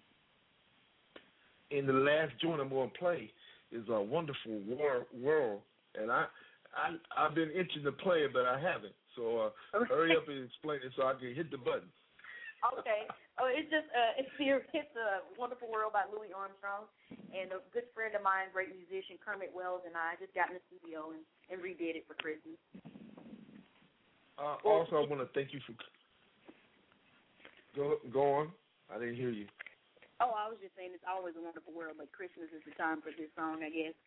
And the last joint I'm going to play is a Wonderful World, and I've been itching to play it, but I haven't. So hurry up and explain it so I can hit the button. Okay. It's a Wonderful World by Louis Armstrong, and a good friend of mine, great musician Kermit Wells, and I just got in the studio and redid it for Christmas. Also, I want to thank you for go on. I didn't hear you. Oh, I was just saying it's always a wonderful world, but Christmas is the time for this song, I guess.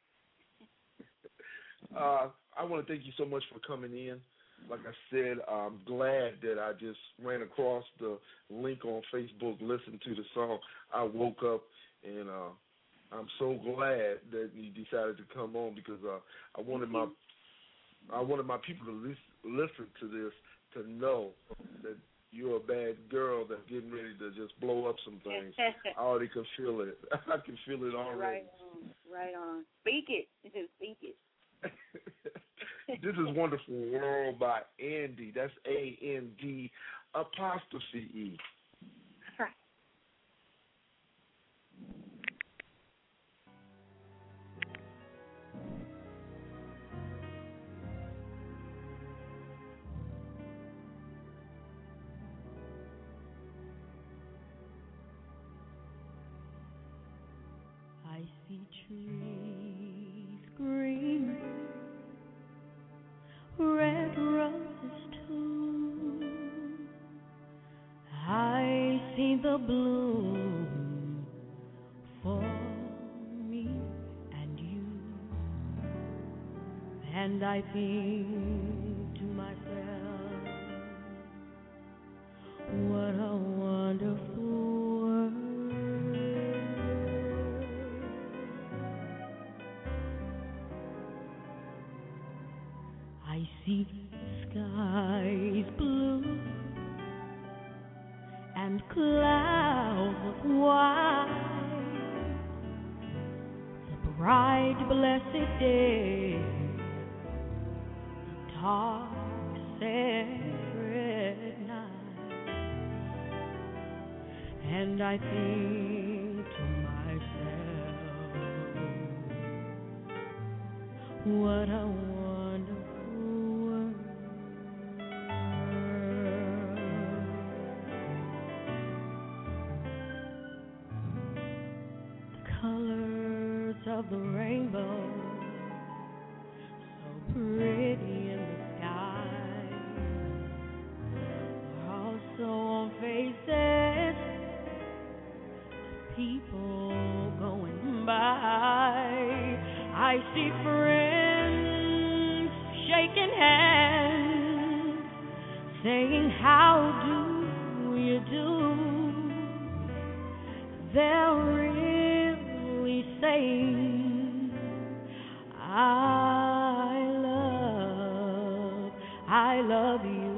I want to thank you so much for coming in. Like I said, I'm glad that I just ran across the link on Facebook, listened to the song. I woke up, and I'm so glad that you decided to come on because I wanted my people to listen to this, to know that you're a bad girl that's getting ready to just blow up some things. I already can feel it. I can feel it already. Right on. Speak it. Speak it. This is Wonderful World by Andy. That's AND''E. Right. I see trees green, red roses too. I see the bloom for me and you, and I think to myself, what a wonderful world. I see skies blue and clouds of white, the bright blessed day, the dark sacred night, and I think to myself, what a wonderful world. of the rainbow, so pretty in the sky, also on faces, people going by. I see friends shaking hands, saying, how do you do? They're really saying, I love you.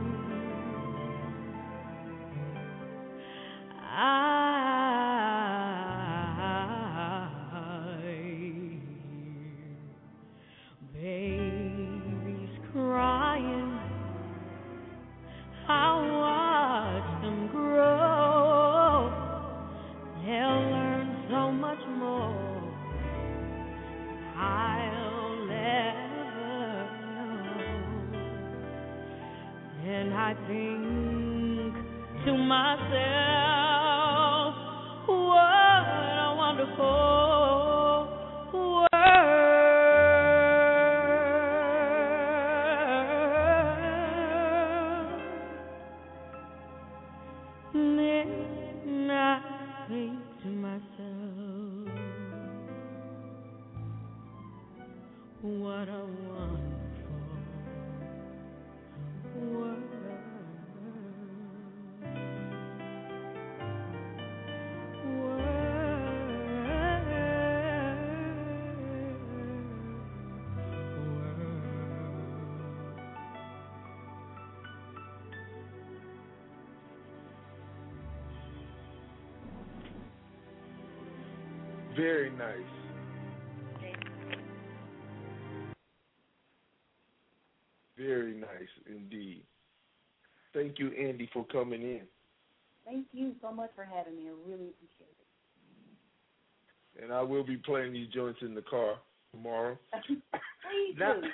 Babies crying, I watch them grow. They'll learn so much more I'll ever know. And I think to myself, what a wonderful world. Then I think to myself, what a wonderful world. Very nice. Very nice indeed. Thank you, Andy, for coming in. Thank you so much for having me. I really appreciate it. And I will be playing these joints in the car tomorrow. Please now, do.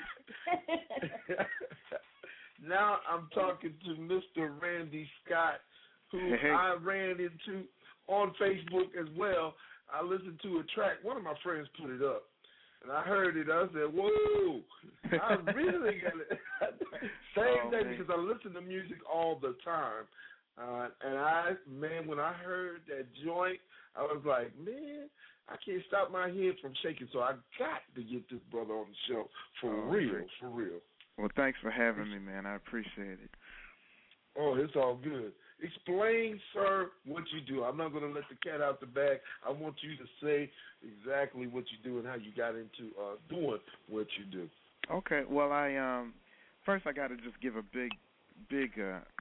Now I'm talking to Mr. Randy Scott, who I ran into on Facebook as well. I listened to a track. One of my friends put it up, and I heard it. I said, whoa, I really got it. Same thing, because I listen to music all the time. And when I heard that joint, I was like, man, I can't stop my head from shaking, so I got to get this brother on the show for real. Well, thanks for having me, man. I appreciate it. Oh, it's all good. Explain, sir, what you do. I'm not going to let the cat out the bag. I want you to say exactly what you do and how you got into doing what you do. Okay. Well, first I got to just give a big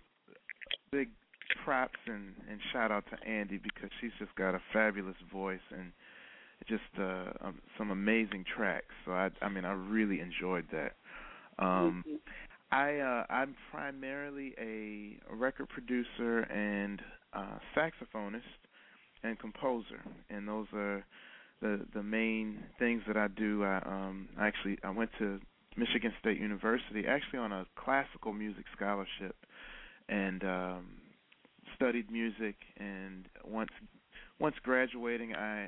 props and shout out to Andy, because she's just got a fabulous voice and just some amazing tracks. So I really enjoyed that. I'm primarily a record producer and saxophonist and composer, and those are the main things that I do. I went to Michigan State University actually on a classical music scholarship, and studied music. And upon graduating, I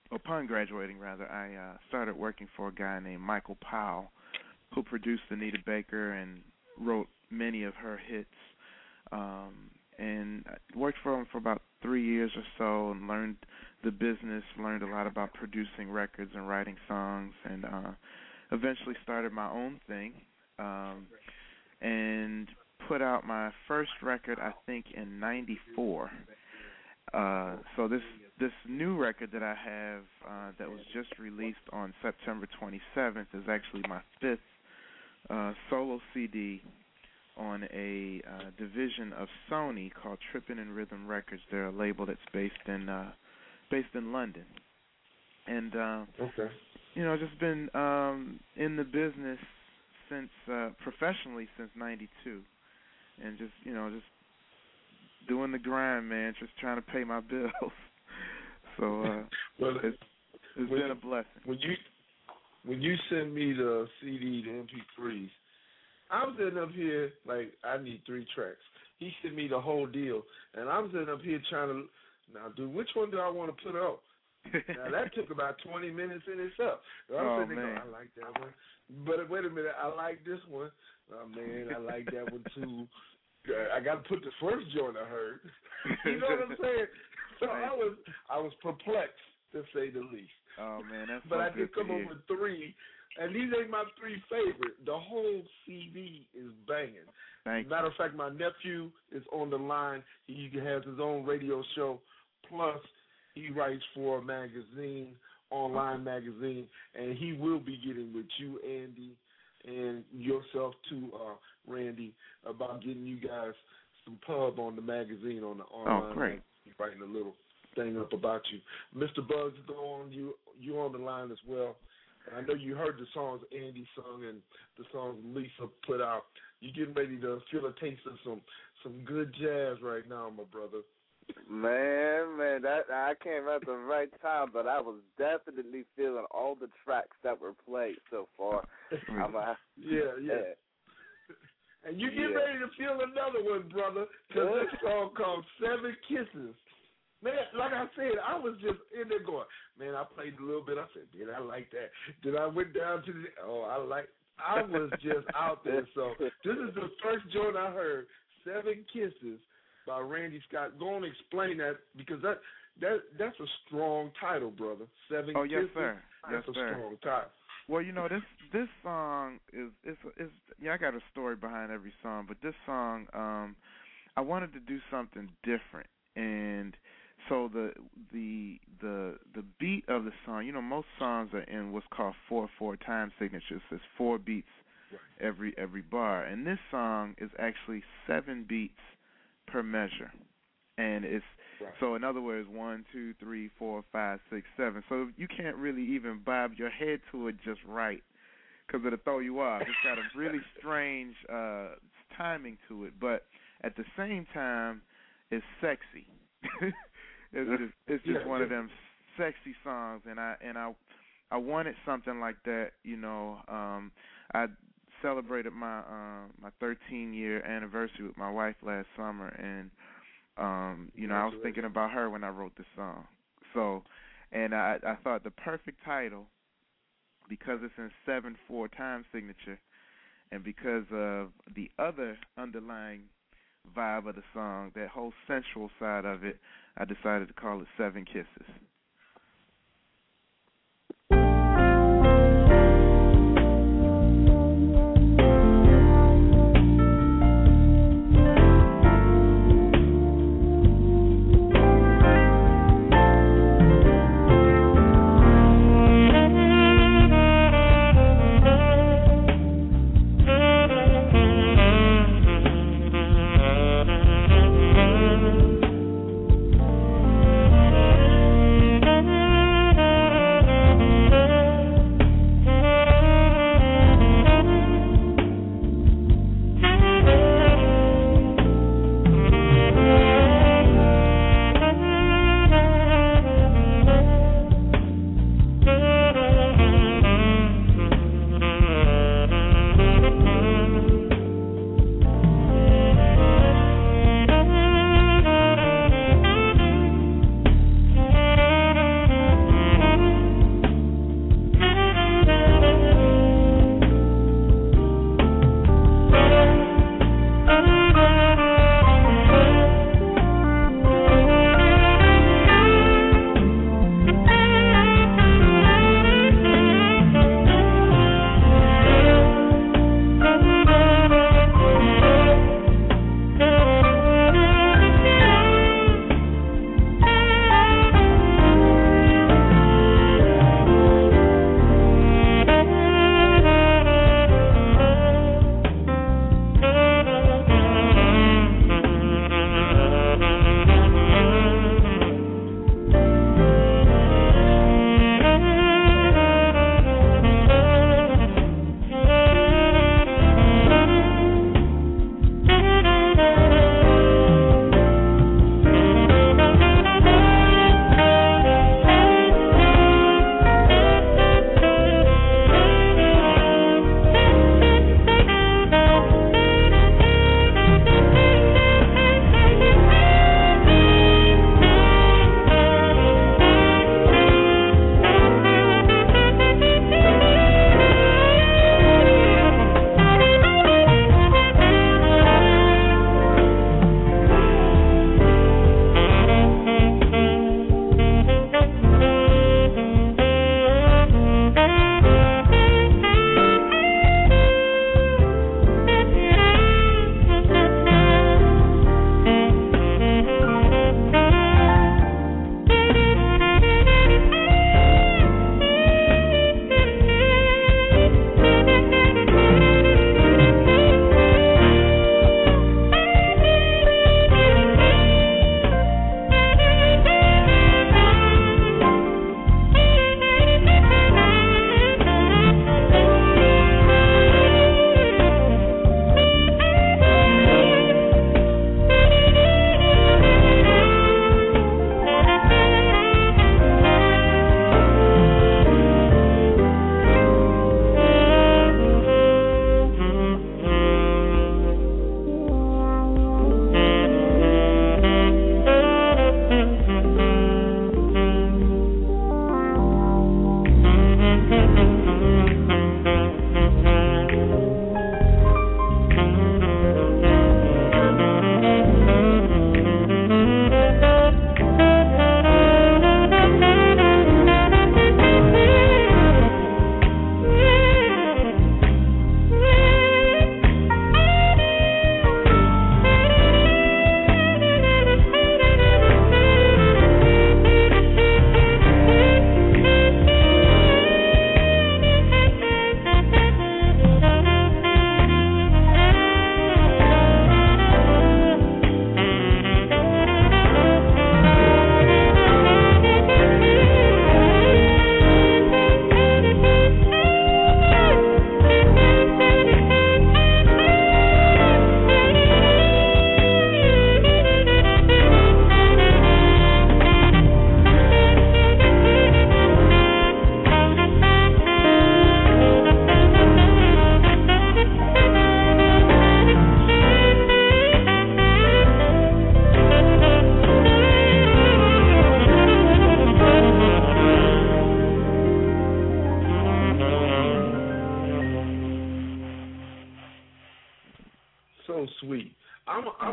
started working for a guy named Michael Powell, who produced Anita Baker and wrote many of her hits. And I worked for him for about 3 years or so and learned the business, learned a lot about producing records and writing songs, and eventually started my own thing and put out my first record, I think, in 94. So this new record that I have that was just released on September 27th is actually my fifth solo CD on a division of Sony called Trippin' in Rhythm Records. They're a label that's based in London. And just been in the business since professionally since '92, and just doing the grind, man. Just trying to pay my bills. So it's been a blessing. When you send me the CD, the MP3s, I'm sitting up here like I need 3 tracks. He sent me the whole deal, and I'm sitting up here trying to, now, dude, which one do I want to put out? Now, that took about 20 minutes in itself. I like that one. But wait a minute, I like this one. Oh, man, I like that one, too. I got to put the first joint I heard. You know what I'm saying? So I was perplexed, to say the least. Oh, man, that's but so I did come up with 3, and these ain't my 3 favorite. The whole CD is banging. Matter of fact, my nephew is on the line. He has his own radio show. Plus, he writes for a magazine, online magazine, and he will be getting with you, Andy, and yourself too, Randy, about getting you guys some pub on the magazine, on the online. Oh, great. Writing a little thing up about you. Mr. Bugs, you're on the line as well. I know you heard the songs Andy sung and the songs Lisa put out. You're getting ready to feel a taste of some good jazz right now, my brother. Man, that I came at the right time, but I was definitely feeling all the tracks that were played so far. Yeah. And you get ready to feel another one, brother, because this song called 7 Kisses. Man, like I said, I was just in there going, man, I played a little bit. I said, man, I like that. Then I went down to I was just out there. So this is the first joint I heard, 7 Kisses by Randy Scott. Go on and explain that, because that's a strong title, brother. 7 Kisses. Oh, yes, sir. That's a strong title. Well, you know, this song is I got a story behind every song, but this song, I wanted to do something different, and so the beat of the song, you know, most songs are in what's called 4/4 time signatures. There's 4 beats every bar, and this song is actually 7 beats per measure, and it's so in other words 1, 2, 3, 4, 5, 6, 7. So you can't really even bob your head to it just right, because it'll throw you off. It's got a really strange timing to it, but at the same time, it's sexy. It's just one of them sexy songs, and I wanted something like that. You know, I celebrated my 13-year anniversary with my wife last summer, and you know, I was thinking about her when I wrote this song. So, and I thought the perfect title, because it's in 7/4 time signature, and because of the other underlying vibe of the song, that whole sensual side of it, I decided to call it 7 Kisses.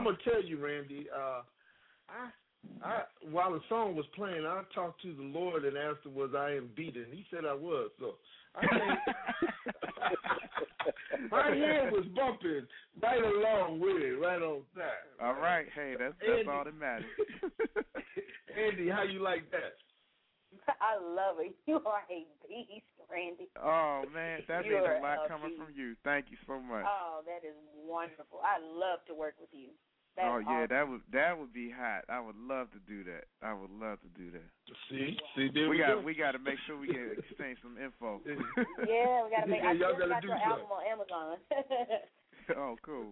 gonna tell you, Randy. I while the song was playing, I talked to the Lord and asked him, was I in beat, and he said I was. So I think my head was bumping right along with it, right on time. All right, hey, that's all that matters. Andy, how you like that? I love it. You are a beast, Randy. Oh, man, that means a lot coming from you. Thank you so much. Oh, that is wonderful. I love to work with you. That's yeah, awesome. that would be hot. I would love to do that. See, there we got to make sure we can exchange some info. Yeah, we got to make. I just got your album on Amazon. Oh, cool.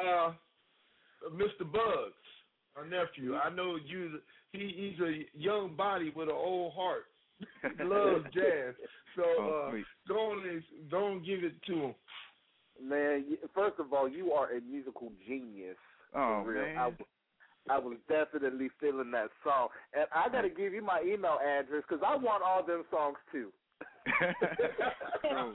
Mr. Bugs, our nephew. I know you. He's a young body with an old heart. He loves jazz. So go on and give it to him. Man, first of all, you are a musical genius. Oh, for real. man. I was definitely feeling that song. And I got to give you my email address because I want all them songs too. Cool.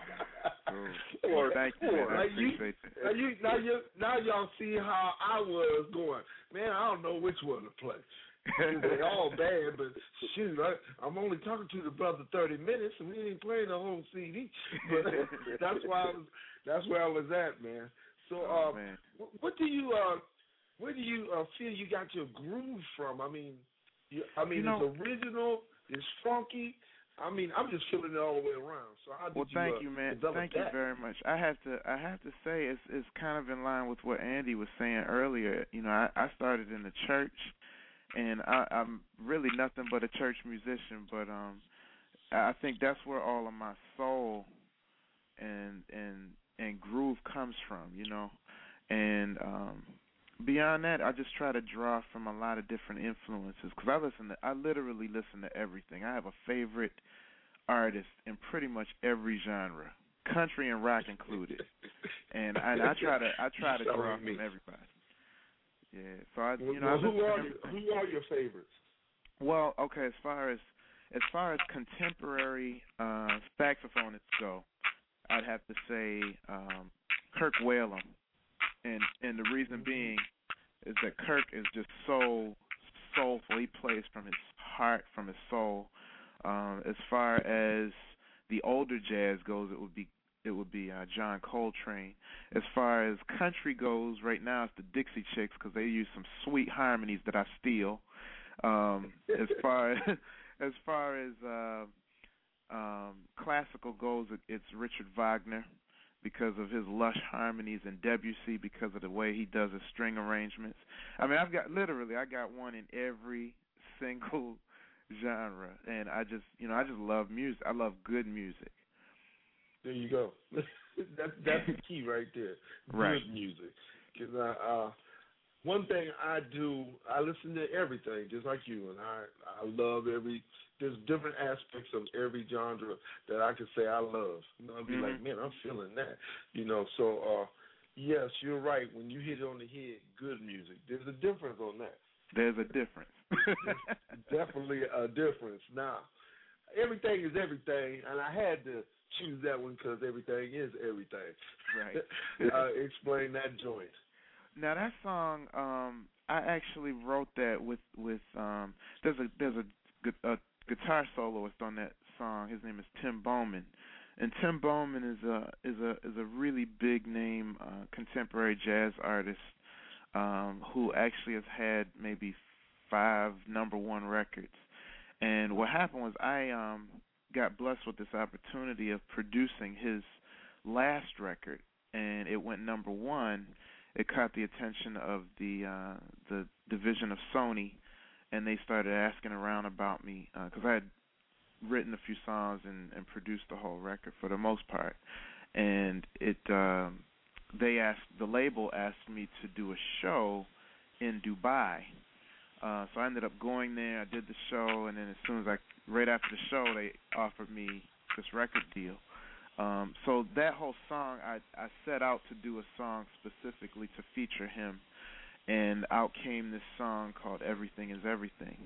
Thank you, man. I appreciate that. Now y'all see how I was going. Man, I don't know which one to play. They all bad, but shoot, I'm only talking to the brother 30 minutes, and we ain't playing the whole CD. But that's where I was at, man. So, what do you where do you feel you got your groove from? I mean, it's original, it's funky. I mean, I'm just feeling it all the way around. So how did you? Thank you, man. Thank you very much. I have to say it's kind of in line with what Andy was saying earlier. You know, I started in the church, and I'm really nothing but a church musician. But I think that's where all of my soul and groove comes from. You know, and beyond that, I just try to draw from a lot of different influences because I literally listen to everything. I have a favorite artist in pretty much every genre, country and rock included, and I try to draw from everybody. Yeah, so who are your favorites? Well, okay, as far as contemporary saxophonists go, I'd have to say Kirk Whalum. And the reason being is that Kirk is just so soulful. He plays from his heart, from his soul. As far as the older jazz goes, it would be John Coltrane. As far as country goes, right now it's the Dixie Chicks because they use some sweet harmonies that I steal. As far as classical goes, it's Richard Wagner, because of his lush harmonies, and Debussy because of the way he does his string arrangements. I mean, I got one in every single genre, and I just love music. I love good music. There you go. That's the key right there. Right. Good music. Because one thing I do, I listen to everything, just like you, and I love there's different aspects of every genre that I can say I love. You know, I'd be like, man, I'm feeling that. You know, so yes, you're right. When you hit it on the head, good music. There's a difference on that. There's a difference. Definitely a difference. Now, everything is everything, and I had to choose that one because everything is everything. Right. Explain that joint. Now that song, I actually wrote that with there's a guitar soloist on that song. His name is Tim Bowman, and Tim Bowman is a really big name contemporary jazz artist who actually has had maybe 5 #1 records. And what happened was I got blessed with this opportunity of producing his last record, and it went #1. It caught the attention of the division of Sony, and they started asking around about me because I had written a few songs and produced the whole record for the most part. And the label asked me to do a show in Dubai. So I ended up going there. I did the show, and then right after the show, they offered me this record deal. So that whole song, I set out to do a song specifically to feature him, and out came this song called Everything is Everything.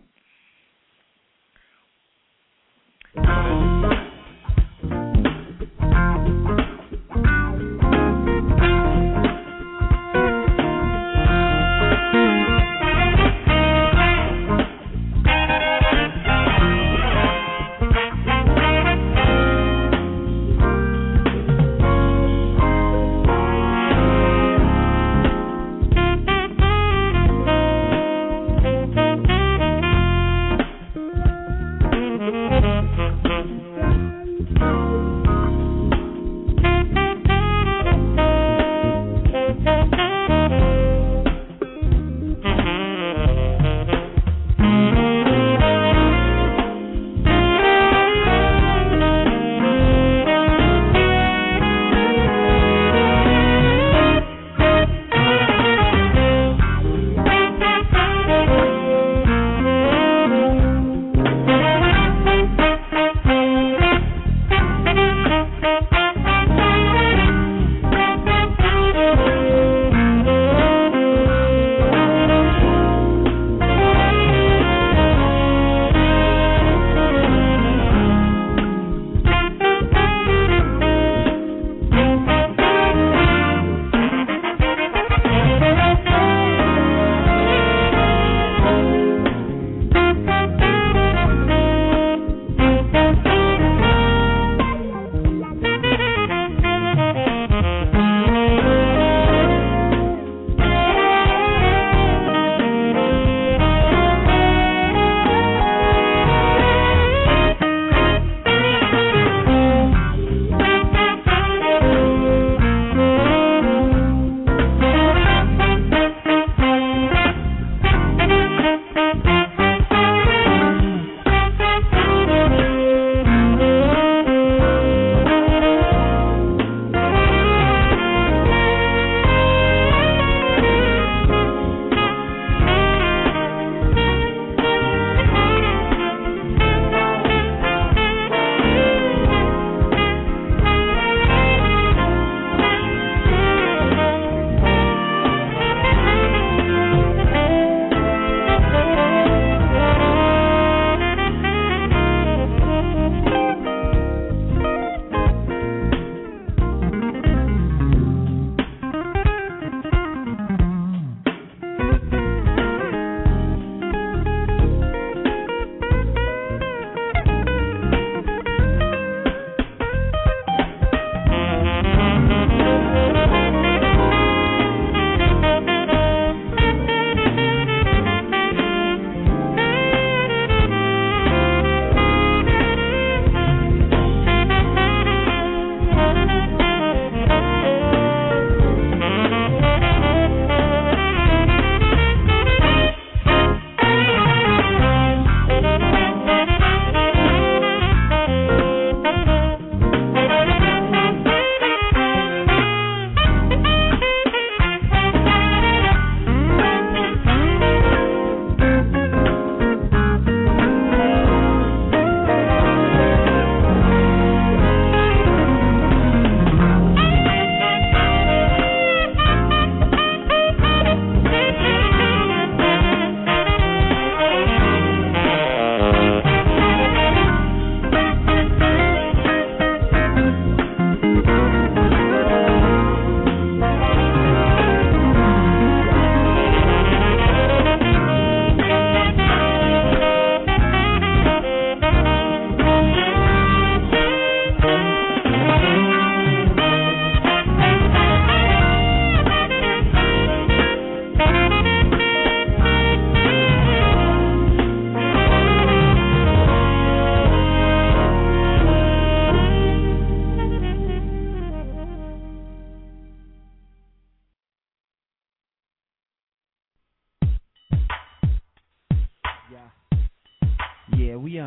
Yeah, we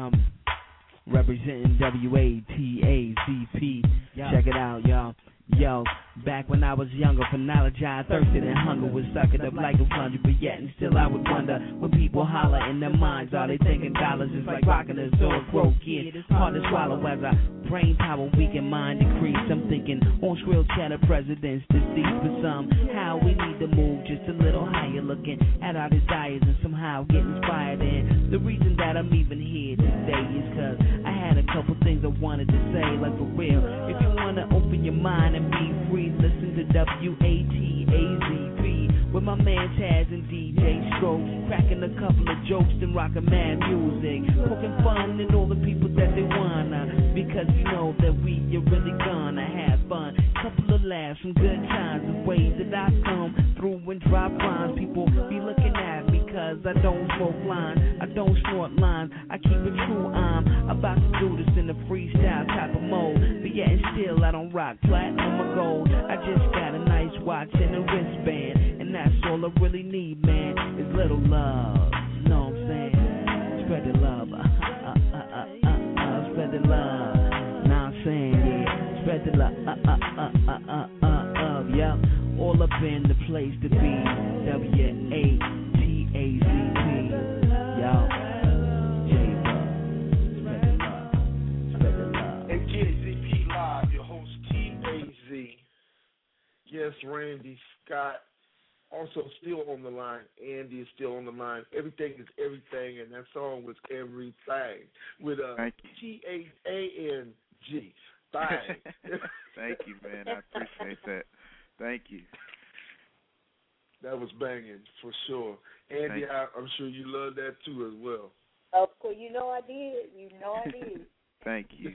representing WATAZP. Check it out, y'all. Yo, back when I was younger, for knowledge I thirsted and hunger was sucking up like a plunger, but yet and still I would wonder when people holler in their minds, are they thinking dollars is like rocking a sword broke kid? Hard to swallow as I brain power weaken, mind decrease. I'm thinking on shrill chatter presidents deceased, but somehow we need to move just a little higher, looking at our desires and somehow get inspired. And the reason that I'm even here today is cause I had a couple things I wanted to say, like for real. If you wanna open your mind and be free, listen to WATAZP with my man Taz and DJ Stroke, cracking a couple of jokes and rocking mad music, poking fun in all the people that they wanna, because you know that we are really gonna have fun. Couple of laughs, some good times, the ways that I come through and drop lines. People be looking at me cause I don't smoke lines, I don't snort lines, I keep it true. I'm about to do this in a freestyle type of mode. still I don't rock platinum or gold. I just got a nice watch and a wristband, and that's all I really need, man, is little love. You know what I'm saying? Spread the love, spread the love. Now I'm saying, yeah, spread the love, yeah. All up in the place to be. WATAZP, yo. KZP Live, your host TAZ. Yes, Randy Scott. Also still on the line. Andy is still on the line. Everything is everything, and that song was everything with THANG. Bang. Thank you, man. I appreciate that. Thank you. That was banging for sure. Andy, I'm sure you love that too as well. Of course, you know I did. Thank you.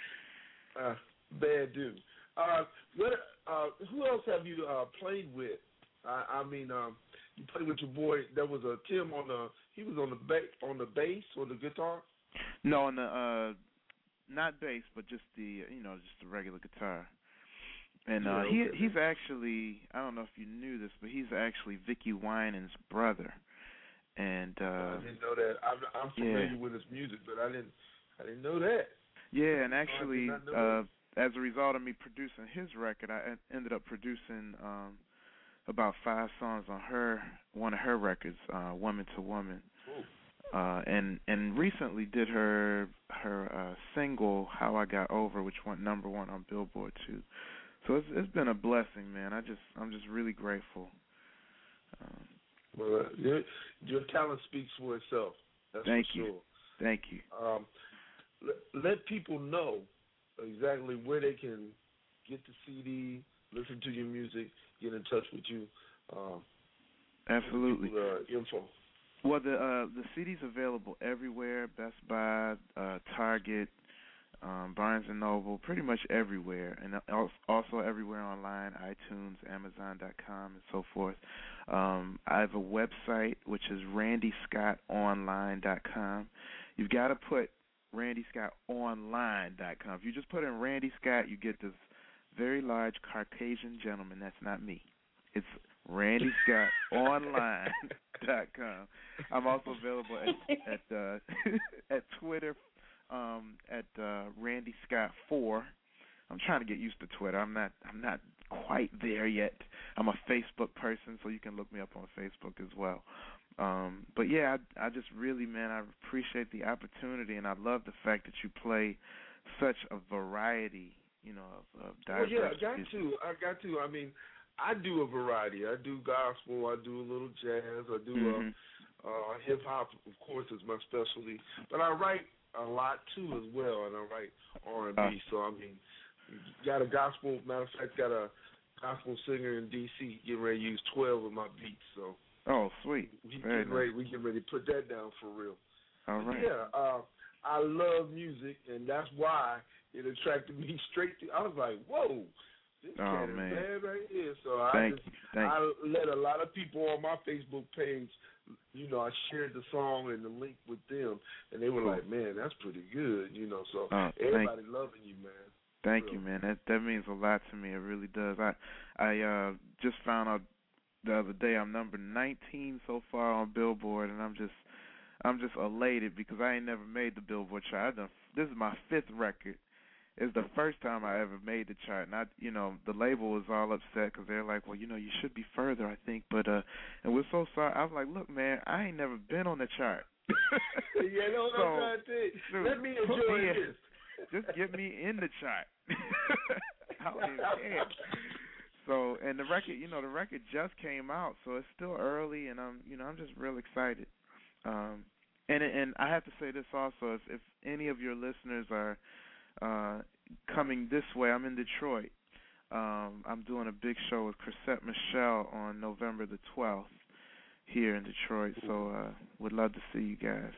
Bad dude. Who else have you played with? I mean, you played with your boy. There was a Tim he was on the bass or the guitar. No, on the not bass, but just the just the regular guitar. And he's actually, I don't know if you knew this, but he's actually Vicky Winans' brother. And I didn't know that. I'm familiar with his music, but I didn't know that. Yeah, and actually, as a result of me producing his record, I ended up producing about 5 songs on one of her records, Woman to Woman. And recently did her single How I Got Over, which went #1 on Billboard too. So it's been a blessing, man. I'm just really grateful. Well, your talent speaks for itself. That's Thank for you. sure. Thank you. Let people know exactly where they can get the CD, listen to your music, get in touch with you. Absolutely. Info. Well, the CD's available everywhere: Best Buy, Target, Barnes and Noble, pretty much everywhere, and also everywhere online: iTunes, Amazon.com, and so forth. I have a website which is RandyScottOnline.com. You've got to put RandyScottOnline.com. If you just put in Randy Scott, you get this very large Caucasian gentleman. That's not me. It's RandyScottOnline.com. I'm also available at Twitter at Randy Scott 4. I'm trying to get used to Twitter. I'm not quite there yet. I'm a Facebook person, so you can look me up on Facebook as well. But yeah, I just really, man, I appreciate the opportunity, and I love the fact that you play such a variety, of diverse. Well, yeah, I got to. I mean, I do a variety. I do gospel. I do a little jazz. I do hip hop. Of course, is my specialty. But I write a lot too as well, and I write R&B. So I mean, got a gospel. Matter of fact, got a gospel singer in D.C. getting ready to use 12 of my beats. So. Oh, sweet. We get ready to put that down for real. All right. Yeah, I love music, and that's why it attracted me straight to. I was like, whoa. This cat is bad right here. So I let a lot of people on my Facebook page, I shared the song and the link with them, and they were like, man, that's pretty good, So everybody loving you, man. Thank you, man. That means a lot to me. It really does. I just found out the other day I'm number 19 so far on Billboard, and I'm just elated because I ain't never made the Billboard chart. This is my 5th record. It's the first time I ever made the chart, and the label was all upset because they're like, well, you should be further, I think, but and we're so sorry. I was like, look, man, I ain't never been on the chart. Yeah, no, that's it. Let me enjoy this. Just get me in the chart. I don't even care. So, and the record, the record just came out, so it's still early, and I'm just real excited. And I have to say this also: if any of your listeners are coming this way, I'm in Detroit. I'm doing a big show with Chrisette Michelle on November the 12th here in Detroit. So, would love to see you guys.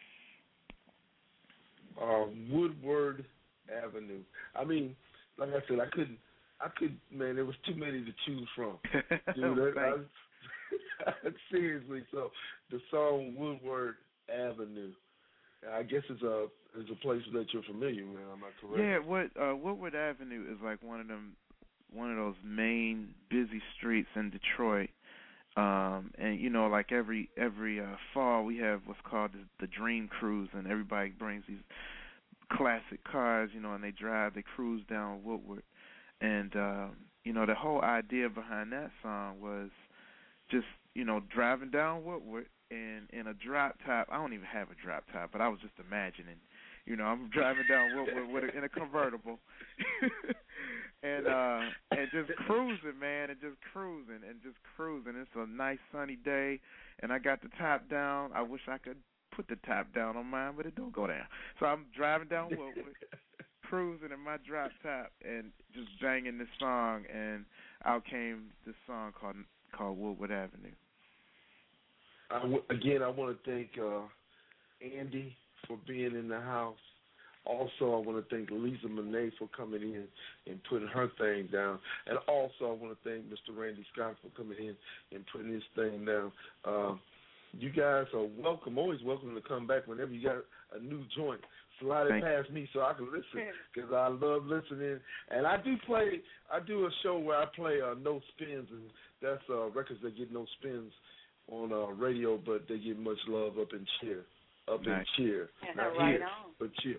Woodward Avenue. I mean, like I said, I could, man, there was too many to choose from. Dude, seriously, so the song Woodward Avenue. I guess it's a place that you're familiar with. Am I correct? Yeah. Woodward Avenue is like one of those main busy streets in Detroit. And you know, like every fall we have what's called the Dream Cruise, and everybody brings these classic cars, you know, and they cruise down Woodward. And you know, the whole idea behind that song was just, you know, driving down Woodward in a drop top. I don't even have a drop top, but I was just imagining, you know, I'm driving down Woodward in a convertible. And just cruising, man, and just cruising. It's a nice sunny day, and I got the top down. I wish I could put the top down on mine, but it don't go down. So I'm driving down Woodward, cruising in my drop top, and just banging this song, and out came this song called Woodward Avenue. Again, I want to thank Andy for being in the house. Also, I want to thank Lisa Monet for coming in and putting her thing down. And also, I want to thank Mr. Randy Scott for coming in and putting his thing down. You guys are welcome, always welcome to come back whenever you got a new joint. Slide it past me so I can listen, because I love listening. And I do a show where I play no spins, and that's records that get no spins on radio, but they get much love up in cheer. Up and cheer. Not right here, on. but cheer.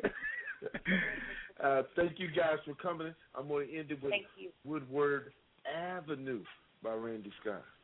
Thank you guys for coming. I'm going to end it with Woodward Avenue by Randy Scott.